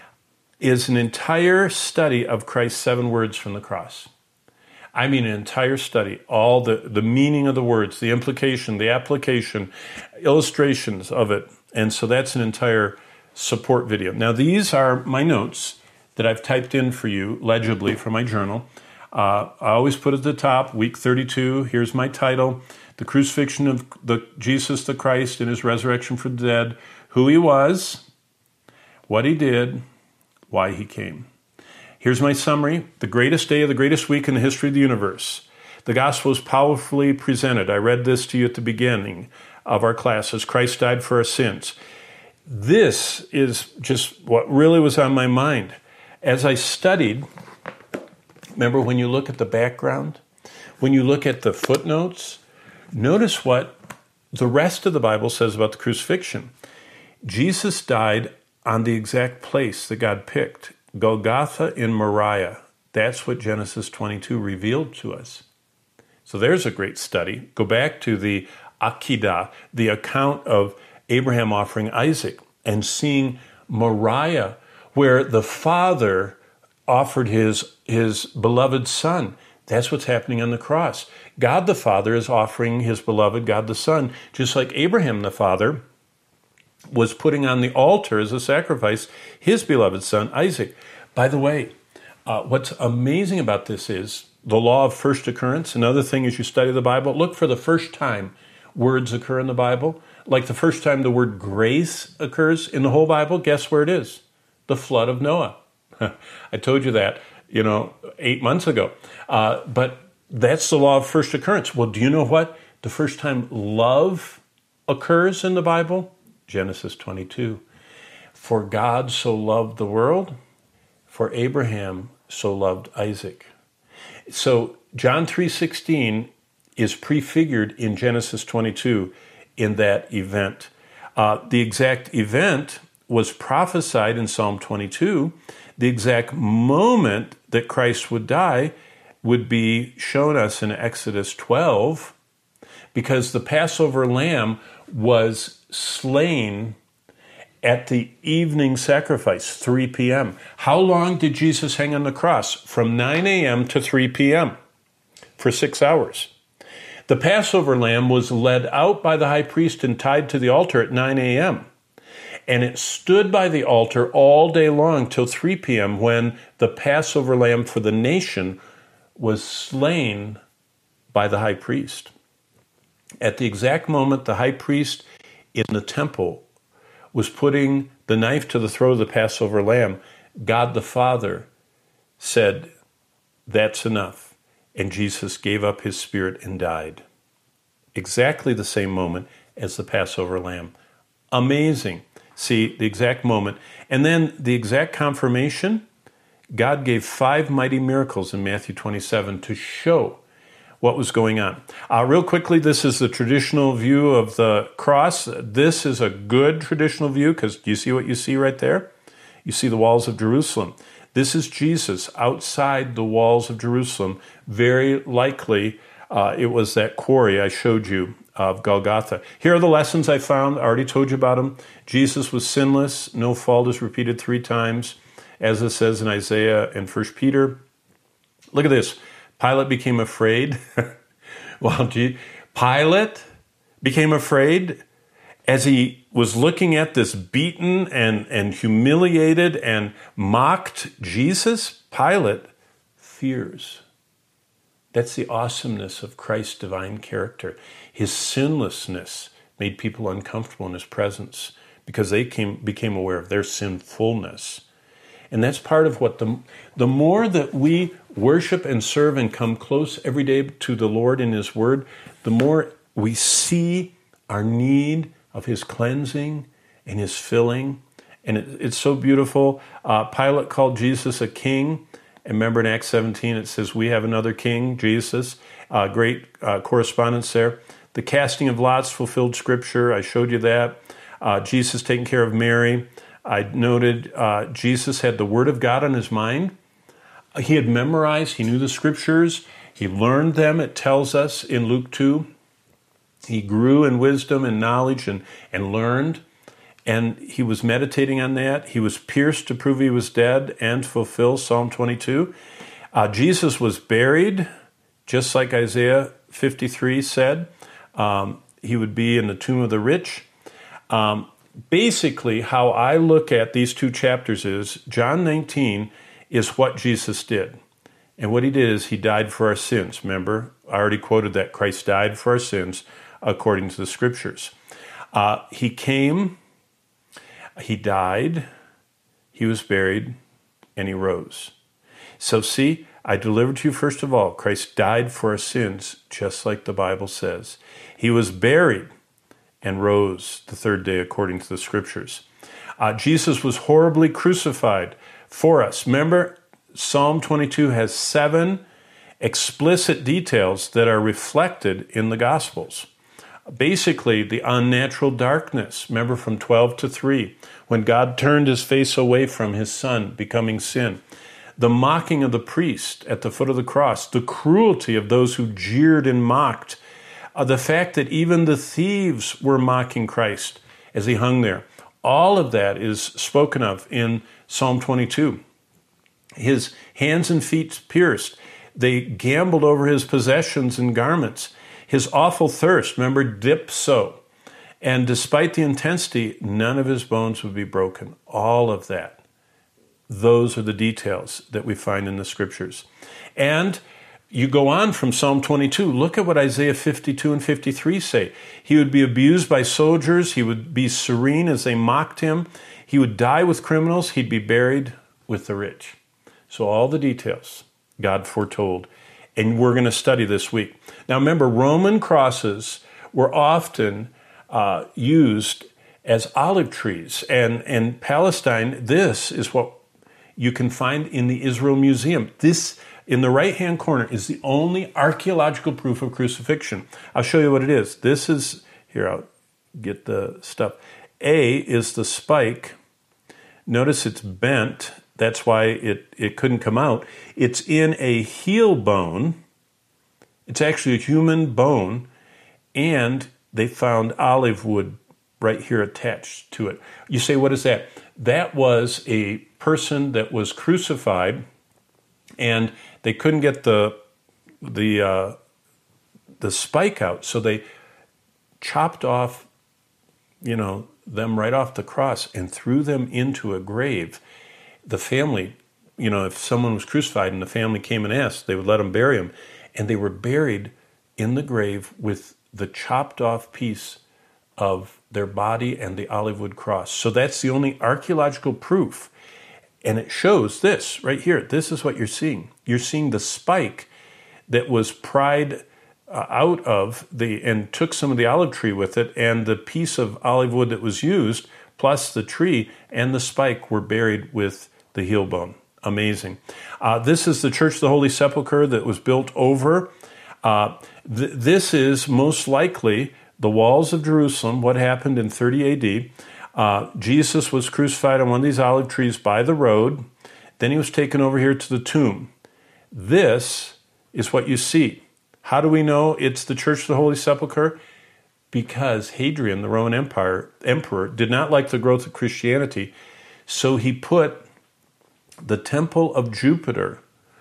is an entire study of Christ's seven words from the cross. I mean an entire study, all the, the meaning of the words, the implication, the application, illustrations of it. And so that's an entire support video. Now these are my notes that I've typed in for you legibly from my journal. Uh, I always put at the top, week thirty-two, here's my title, The Crucifixion of the Jesus the Christ and His Resurrection from the Dead, who He was, what He did, why He came. Here's my summary. The greatest day of the greatest week in the history of the universe. The gospel is powerfully presented. I read this to you at the beginning of our classes. Christ died for our sins. This is just what really was on my mind. As I studied Remember, when you look at the background, when you look at the footnotes, notice what the rest of the Bible says about the crucifixion. Jesus died on the exact place that God picked, Golgotha in Moriah. That's what Genesis twenty-two revealed to us. So there's a great study. Go back to the Akedah, the account of Abraham offering Isaac, and seeing Moriah, where the father offered his, his beloved son. That's what's happening on the cross. God the Father is offering his beloved God the Son, just like Abraham the father was putting on the altar as a sacrifice his beloved son, Isaac. By the way, uh, what's amazing about this is the law of first occurrence. Another thing as you study the Bible, look for the first time words occur in the Bible. Like the first time the word grace occurs in the whole Bible, guess where it is? The flood of Noah. I told you that, you know, eight months ago. Uh, but that's the law of first occurrence. Well, do you know what? The first time love occurs in the Bible? Genesis twenty-two. For God so loved the world, for Abraham so loved Isaac. So John three sixteen is prefigured in Genesis twenty-two in that event. Uh, the exact event was prophesied in Psalm twenty-two. The exact moment that Christ would die would be shown us in Exodus twelve, because the Passover lamb was slain at the evening sacrifice, three p.m. How long did Jesus hang on the cross? From nine a.m. to three p.m. for six hours. The Passover lamb was led out by the high priest and tied to the altar at nine a.m. And it stood by the altar all day long till three p.m. when the Passover lamb for the nation was slain by the high priest. At the exact moment the high priest in the temple was putting the knife to the throat of the Passover lamb, God the Father said, "That's enough." And Jesus gave up his spirit and died. Exactly the same moment as the Passover lamb. Amazing. See, the exact moment. And then the exact confirmation, God gave five mighty miracles in Matthew twenty-seven to show what was going on. Uh, real quickly, this is the traditional view of the cross. This is a good traditional view because do you see what you see right there? You see the walls of Jerusalem. This is Jesus outside the walls of Jerusalem. Very likely uh, it was that quarry I showed you of Golgotha. Here are the lessons I found. I already told you about them. Jesus was sinless. No fault is repeated three times, as it says in Isaiah and First Peter. Look at this. Pilate became afraid. well, gee, Pilate became afraid as he was looking at this beaten and, and humiliated and mocked Jesus. Pilate fears. That's the awesomeness of Christ's divine character. His sinlessness made people uncomfortable in his presence because they came, became aware of their sinfulness. And that's part of what the, the more that we worship and serve and come close every day to the Lord in his word, the more we see our need of his cleansing and his filling. And it, it's so beautiful. Uh, Pilate called Jesus a king. And remember in Acts seventeen, it says, we have another king, Jesus. Uh, great uh, correspondence there. The casting of lots fulfilled Scripture. I showed you that. Uh, Jesus taking care of Mary. I noted uh, Jesus had the Word of God on his mind. He had memorized. He knew the Scriptures. He learned them, it tells us in Luke two. He grew in wisdom and knowledge and, and learned. And he was meditating on that. He was pierced to prove he was dead and to fulfill Psalm twenty-two. Uh, Jesus was buried, just like Isaiah fifty-three said. Um, he would be in the tomb of the rich. Um, basically, how I look at these two chapters is John nineteen is what Jesus did. And what he did is he died for our sins. Remember, I already quoted that Christ died for our sins according to the Scriptures. Uh, he came... He died, he was buried, and he rose. So see, I delivered to you first of all, Christ died for our sins, just like the Bible says. He was buried and rose the third day according to the Scriptures. Uh, Jesus was horribly crucified for us. Remember, Psalm twenty-two has seven explicit details that are reflected in the Gospels. Basically, the unnatural darkness, remember from twelve to three, when God turned his face away from his son, becoming sin. The mocking of the priest at the foot of the cross, the cruelty of those who jeered and mocked, uh, the fact that even the thieves were mocking Christ as he hung there. All of that is spoken of in Psalm twenty-two. His hands and feet pierced. They gambled over his possessions and garments. His awful thirst, remember, dipso. And despite the intensity, none of his bones would be broken. All of that. Those are the details that we find in the scriptures. And you go on from Psalm twenty-two. Look at what Isaiah fifty-two and fifty-three say. He would be abused by soldiers. He would be serene as they mocked him. He would die with criminals. He'd be buried with the rich. So all the details God foretold. And we're going to study this week. Now remember, Roman crosses were often uh, used as olive trees. And in Palestine, this is what you can find in the Israel Museum. This, in the right-hand corner, is the only archaeological proof of crucifixion. I'll show you what it is. This is, here, I'll get the stuff. A is the spike. Notice it's bent. That's why it, it couldn't come out. It's in a heel bone. It's actually a human bone. And they found olive wood right here attached to it. You say, what is that? That was a person that was crucified, and they couldn't get the the uh, the spike out, so they chopped off, you know, them right off the cross and threw them into a grave. The family, you know, if someone was crucified and the family came and asked, they would let them bury him, and they were buried in the grave with the chopped off piece of their body and the olive wood cross. So that's the only archaeological proof. And it shows this right here. This is what you're seeing. You're seeing the spike that was pried uh, out of the, and took some of the olive tree with it, and the piece of olive wood that was used, plus the tree and the spike, were buried with the heel bone. Amazing. Uh, this is the Church of the Holy Sepulchre that was built over. Uh, th- this is most likely the walls of Jerusalem, what happened in thirty A D. Uh, Jesus was crucified on one of these olive trees by the road. Then he was taken over here to the tomb. This is what you see. How do we know it's the Church of the Holy Sepulchre? Because Hadrian, the Roman Empire emperor, did not like the growth of Christianity, so he put the Temple of Jupiter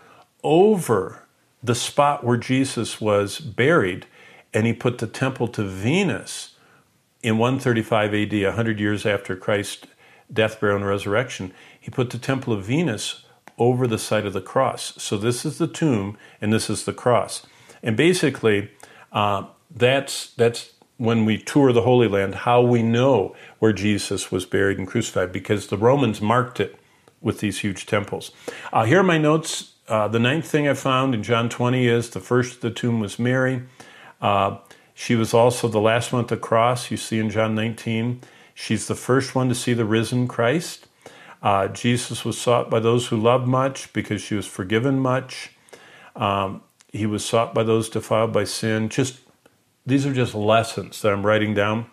over the spot where Jesus was buried, and he put the temple to Venus in one thirty-five A D, one hundred years after Christ's death, burial, and resurrection. He put the temple of Venus over the site of the cross. So this is the tomb, and this is the cross. And basically, uh, that's that's when we tour the Holy Land, how we know where Jesus was buried and crucified, because the Romans marked it with these huge temples. Uh, here are my notes. Uh, the ninth thing I found in John twenty is the first at the tomb was Mary. Uh, she was also the last one at the cross, you see in John nineteen. She's the first one to see the risen Christ. Uh, Jesus was sought by those who loved much because she was forgiven much. Um, he was sought by those defiled by sin. Just these are just lessons that I'm writing down.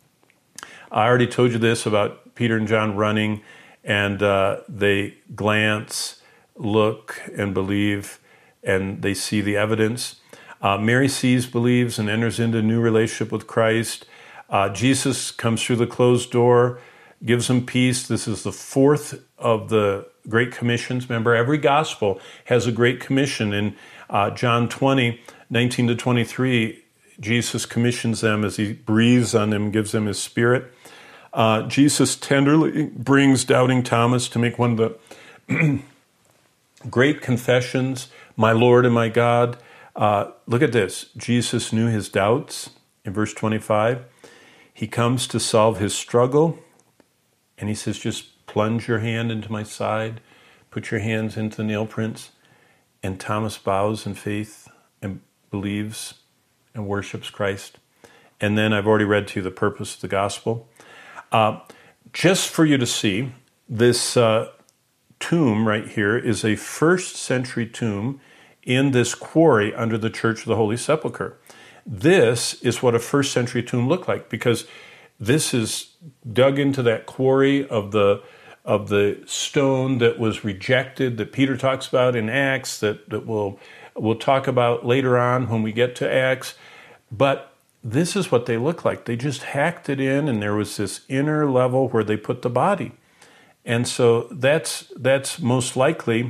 I already told you this about Peter and John running, and uh, they glance, look, and believe, and they see the evidence. Uh, Mary sees, believes, and enters into a new relationship with Christ. Uh, Jesus comes through the closed door, gives them peace. This is the fourth of the Great Commissions. Remember, every gospel has a Great Commission. In uh, John twenty, nineteen to twenty-three, Jesus commissions them as he breathes on them, gives them his Spirit. Uh, Jesus tenderly brings doubting Thomas to make one of the great confessions, my Lord and my God. Uh, look at this. Jesus knew his doubts in verse twenty-five. He comes to solve his struggle, and he says, just plunge your hand into my side, put your hands into the nail prints, and Thomas bows in faith and believes and worships Christ. And then I've already read to you the purpose of the gospel. Uh, just for you to see, this uh, tomb right here is a first century tomb in this quarry under the Church of the Holy Sepulchre. This is what a first century tomb looked like, because this is dug into that quarry of the of the stone that was rejected, that Peter talks about in Acts, that, that we'll, we'll talk about later on when we get to Acts. But this is what they look like. They just hacked it in, and there was this inner level where they put the body. And so that's that's most likely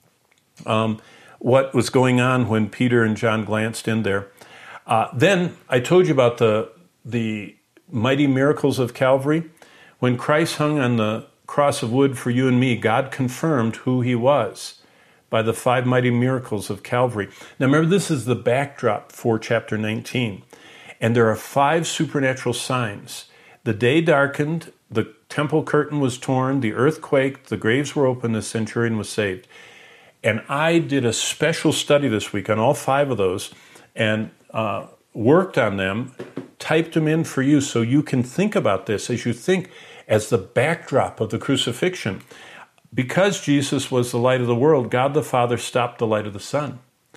um, what was going on when Peter and John glanced in there. Uh, then I told you about the the mighty miracles of Calvary. When Christ hung on the cross of wood for you and me, God confirmed who he was by the five mighty miracles of Calvary. Now remember, this is the backdrop for chapter nineteen. And there are five supernatural signs. The day darkened, the temple curtain was torn, the earth quaked, the graves were opened, the centurion was saved. And I did a special study this week on all five of those and uh, worked on them, typed them in for you so you can think about this as you think as the backdrop of the crucifixion. Because Jesus was the light of the world, God the Father stopped the light of the sun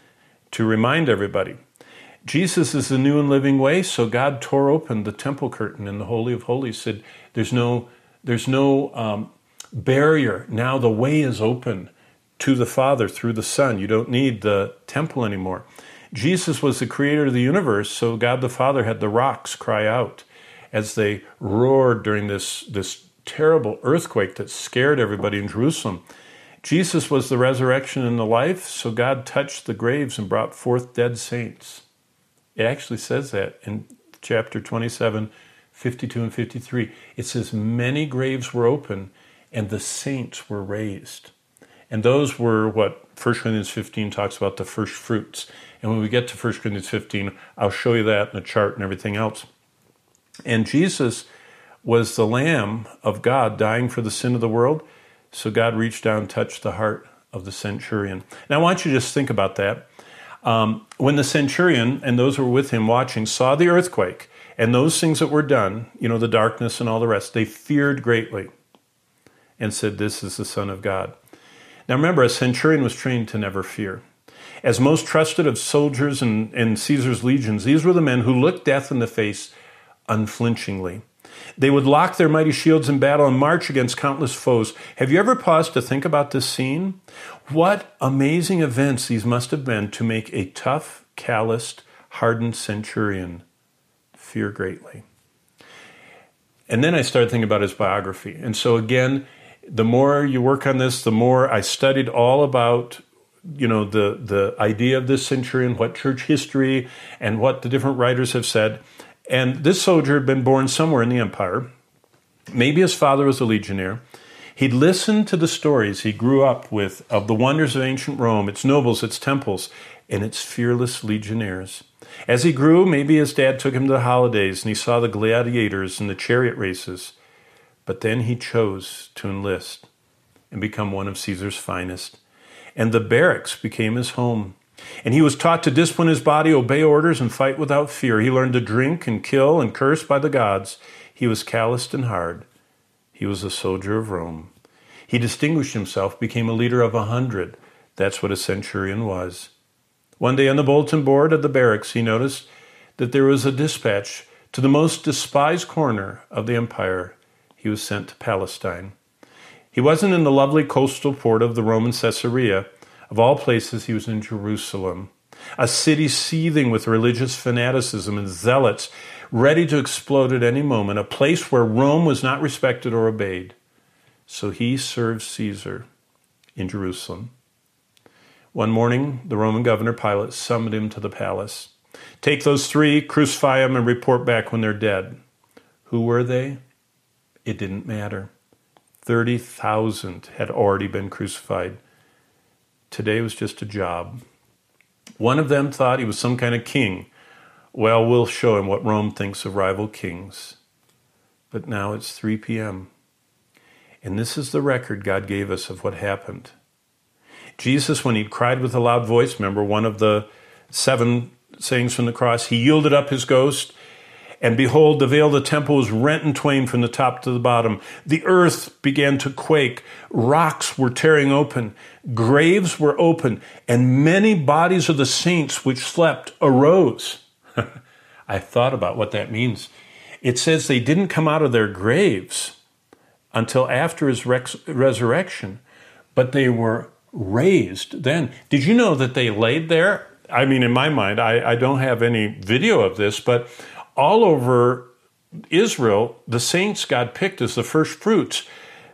to remind everybody. Jesus is the new and living way, so God tore open the temple curtain in the Holy of Holies, said there's no, there's no um, barrier. Now the way is open to the Father through the Son. You don't need the temple anymore. Jesus was the creator of the universe, so God the Father had the rocks cry out as they roared during this, this terrible earthquake that scared everybody in Jerusalem. Jesus was the resurrection and the life, so God touched the graves and brought forth dead saints. It actually says that in chapter twenty-seven, fifty-two and fifty-three. It says many graves were open and the saints were raised. And those were what First Corinthians fifteen talks about, the first fruits. And when we get to First Corinthians fifteen, I'll show you that in a chart and everything else. And Jesus was the Lamb of God dying for the sin of the world. So God reached down and touched the heart of the centurion. Now I want you to just think about that. Um, when the centurion and those who were with him watching saw the earthquake and those things that were done, you know, the darkness and all the rest, they feared greatly and said, "This is the Son of God." Now remember, a centurion was trained to never fear. As most trusted of soldiers and, and Caesar's legions, these were the men who looked death in the face unflinchingly. They would lock their mighty shields in battle and march against countless foes. Have you ever paused to think about this scene? What amazing events these must have been to make a tough, calloused, hardened centurion fear greatly. And then I started thinking about his biography. And so again, the more you work on this, the more I studied all about, you know, the, the idea of this centurion, what church history and what the different writers have said. And this soldier had been born somewhere in the empire. Maybe his father was a legionnaire. He'd listened to the stories he grew up with of the wonders of ancient Rome, its nobles, its temples, and its fearless legionnaires. As he grew, maybe his dad took him to the holidays and he saw the gladiators and the chariot races. But then he chose to enlist and become one of Caesar's finest. And the barracks became his home. And he was taught to discipline his body, obey orders, and fight without fear. He learned to drink and kill and curse by the gods. He was calloused and hard. He was a soldier of Rome. He distinguished himself, became a leader of a hundred. That's what a centurion was. One day on the bulletin board of the barracks, he noticed that there was a dispatch to the most despised corner of the empire. He was sent to Palestine. He wasn't in the lovely coastal port of the Roman Caesarea. Of all places, he was in Jerusalem, a city seething with religious fanaticism and zealots, ready to explode at any moment, a place where Rome was not respected or obeyed. So he served Caesar in Jerusalem. One morning, the Roman governor Pilate summoned him to the palace. "Take those three, crucify them, and report back when they're dead." Who were they? It didn't matter. thirty thousand had already been crucified. Today was just a job. One of them thought he was some kind of king. Well, we'll show him what Rome thinks of rival kings. But now it's three p.m. And this is the record God gave us of what happened. Jesus, when he cried with a loud voice, remember one of the seven sayings from the cross, he yielded up his ghost. And behold, the veil of the temple was rent in twain from the top to the bottom. The earth began to quake. Rocks were tearing open. Graves were open. And many bodies of the saints which slept arose. I thought about what that means. It says they didn't come out of their graves until after his rex- resurrection, but they were raised then. Did you know that they laid there? I mean, in my mind, I, I don't have any video of this, but all over Israel, the saints God picked as the first fruits.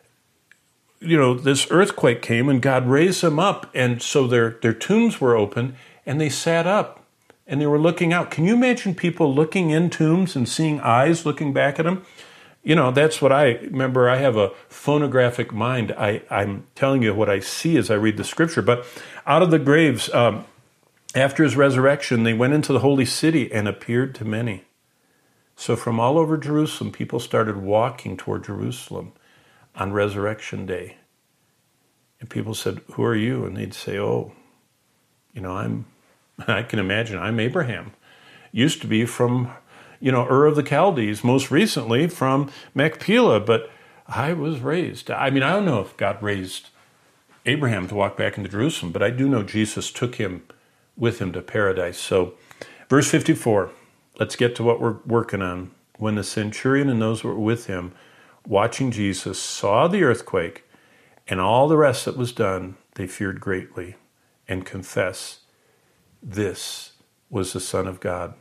You know, this earthquake came and God raised them up, and so their, their tombs were open, and they sat up, and they were looking out. Can you imagine people looking in tombs and seeing eyes looking back at them? You know, that's what I remember. I have a phonographic mind. I, I'm telling you what I see as I read the scripture. But out of the graves, um, after his resurrection, they went into the holy city and appeared to many. So from all over Jerusalem, people started walking toward Jerusalem on Resurrection Day. And people said, "Who are you?" And they'd say, "Oh, you know, I'm, I can imagine, I'm Abraham. Used to be from, you know, Ur of the Chaldees, most recently from Machpelah, but I was raised." I mean, I don't know if God raised Abraham to walk back into Jerusalem, but I do know Jesus took him with him to paradise. So, verse fifty-four, let's get to what we're working on. When the centurion and those who were with him, watching Jesus, saw the earthquake and all the rest that was done, they feared greatly and confessed this was the Son of God.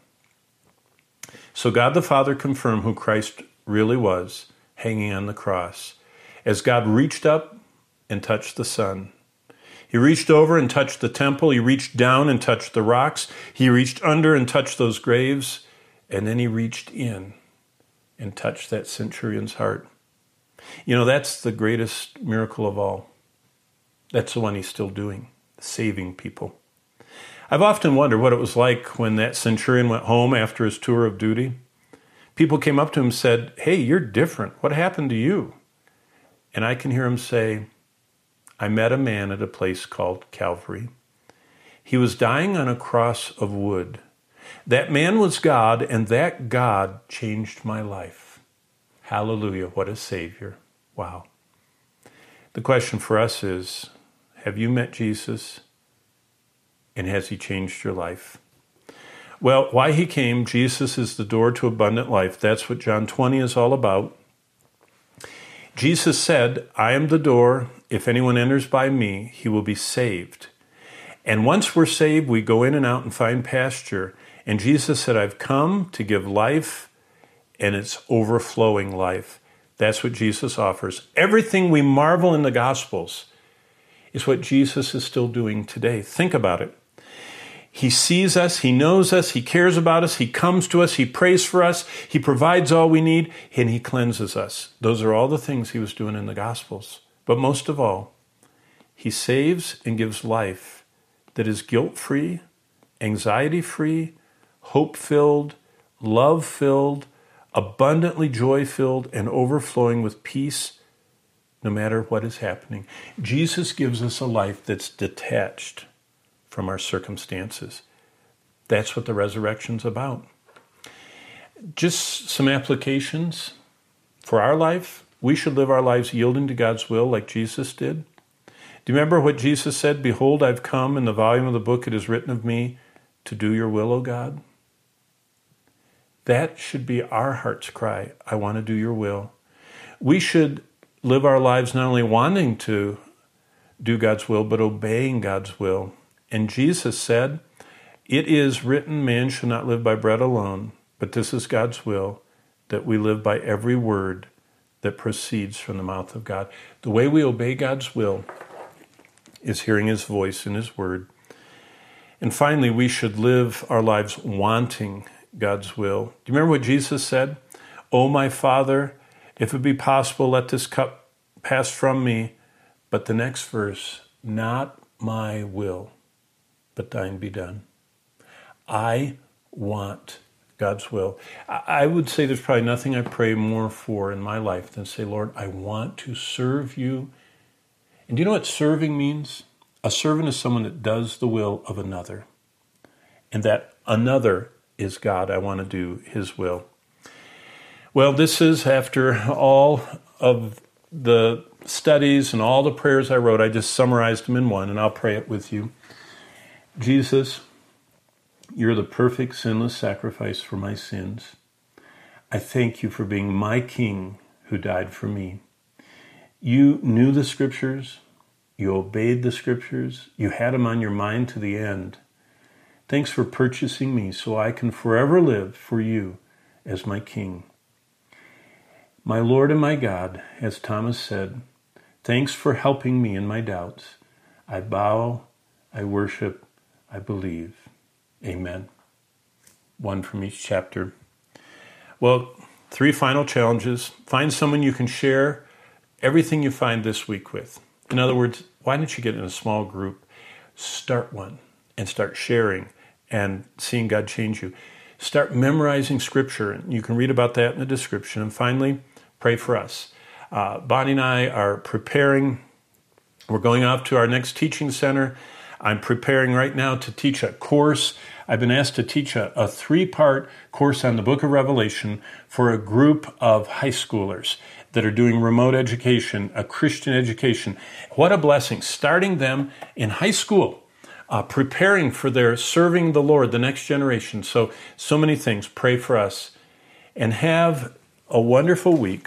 So God the Father confirmed who Christ really was, hanging on the cross. As God reached up and touched the Son, he reached over and touched the temple. He reached down and touched the rocks. He reached under and touched those graves. And then he reached in and touched that centurion's heart. You know, that's the greatest miracle of all. That's the one he's still doing, saving people. I've often wondered what it was like when that centurion went home after his tour of duty. People came up to him and said, "Hey, you're different. What happened to you?" And I can hear him say, "I met a man at a place called Calvary. He was dying on a cross of wood. That man was God, and that God changed my life." Hallelujah, what a Savior. Wow. The question for us is, have you met Jesus? And has he changed your life? Well, why he came, Jesus is the door to abundant life. That's what John twenty is all about. Jesus said, "I am the door. If anyone enters by me, he will be saved." And once we're saved, we go in and out and find pasture. And Jesus said, "I've come to give life, and it's overflowing life." That's what Jesus offers. Everything we marvel in the Gospels is what Jesus is still doing today. Think about it. He sees us, he knows us, he cares about us, he comes to us, he prays for us, he provides all we need, and he cleanses us. Those are all the things he was doing in the Gospels. But most of all, he saves and gives life that is guilt-free, anxiety-free, hope-filled, love-filled, abundantly joy-filled, and overflowing with peace, no matter what is happening. Jesus gives us a life that's detached from our circumstances. That's what the resurrection's about. Just some applications for our life. We should live our lives yielding to God's will like Jesus did. Do you remember what Jesus said? "Behold, I've come, in the volume of the book it is written of me, to do your will, O God." That should be our heart's cry. I want to do your will. We should live our lives not only wanting to do God's will, but obeying God's will. And Jesus said, "It is written, man shall not live by bread alone, but this is God's will, that we live by every word that proceeds from the mouth of God." The way we obey God's will is hearing his voice in his word. And finally, we should live our lives wanting God's will. Do you remember what Jesus said? "Oh, my Father, if it be possible, let this cup pass from me." But the next verse, "Not my will, but thine be done." I want God's will. I would say there's probably nothing I pray more for in my life than say, "Lord, I want to serve you." And do you know what serving means? A servant is someone that does the will of another. And that another is God. I want to do his will. Well, this is after all of the studies and all the prayers I wrote. I just summarized them in one, and I'll pray it with you. Jesus, you're the perfect sinless sacrifice for my sins. I thank you for being my King who died for me. You knew the Scriptures. You obeyed the Scriptures. You had them on your mind to the end. Thanks for purchasing me so I can forever live for you as my King. My Lord and my God, as Thomas said, thanks for helping me in my doubts. I bow, I worship, I believe. Amen. One from each chapter. Well, three final challenges. Find someone you can share everything you find this week with. In other words, why don't you get in a small group, start one, and start sharing and seeing God change you. Start memorizing Scripture, and you can read about that in the description. And finally, pray for us. Uh, Bonnie and I are preparing. We're going off to our next teaching center. I'm preparing right now to teach a course. I've been asked to teach a, a three-part course on the book of Revelation for a group of high schoolers that are doing remote education, a Christian education. What a blessing, starting them in high school, uh, preparing for their serving the Lord, the next generation. So, so many things. Pray for us. And have a wonderful week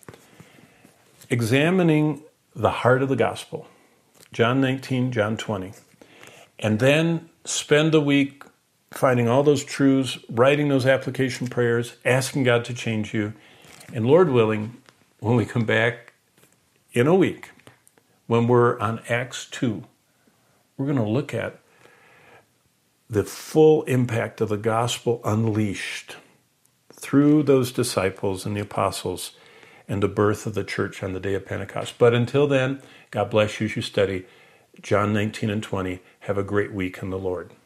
examining the heart of the gospel, John nineteen, John twenty. And then spend the week finding all those truths, writing those application prayers, asking God to change you. And Lord willing, when we come back in a week, when we're on Acts two, we're going to look at the full impact of the gospel unleashed through those disciples and the apostles and the birth of the church on the day of Pentecost. But until then, God bless you as you study John nineteen and twenty. Have a great week in the Lord.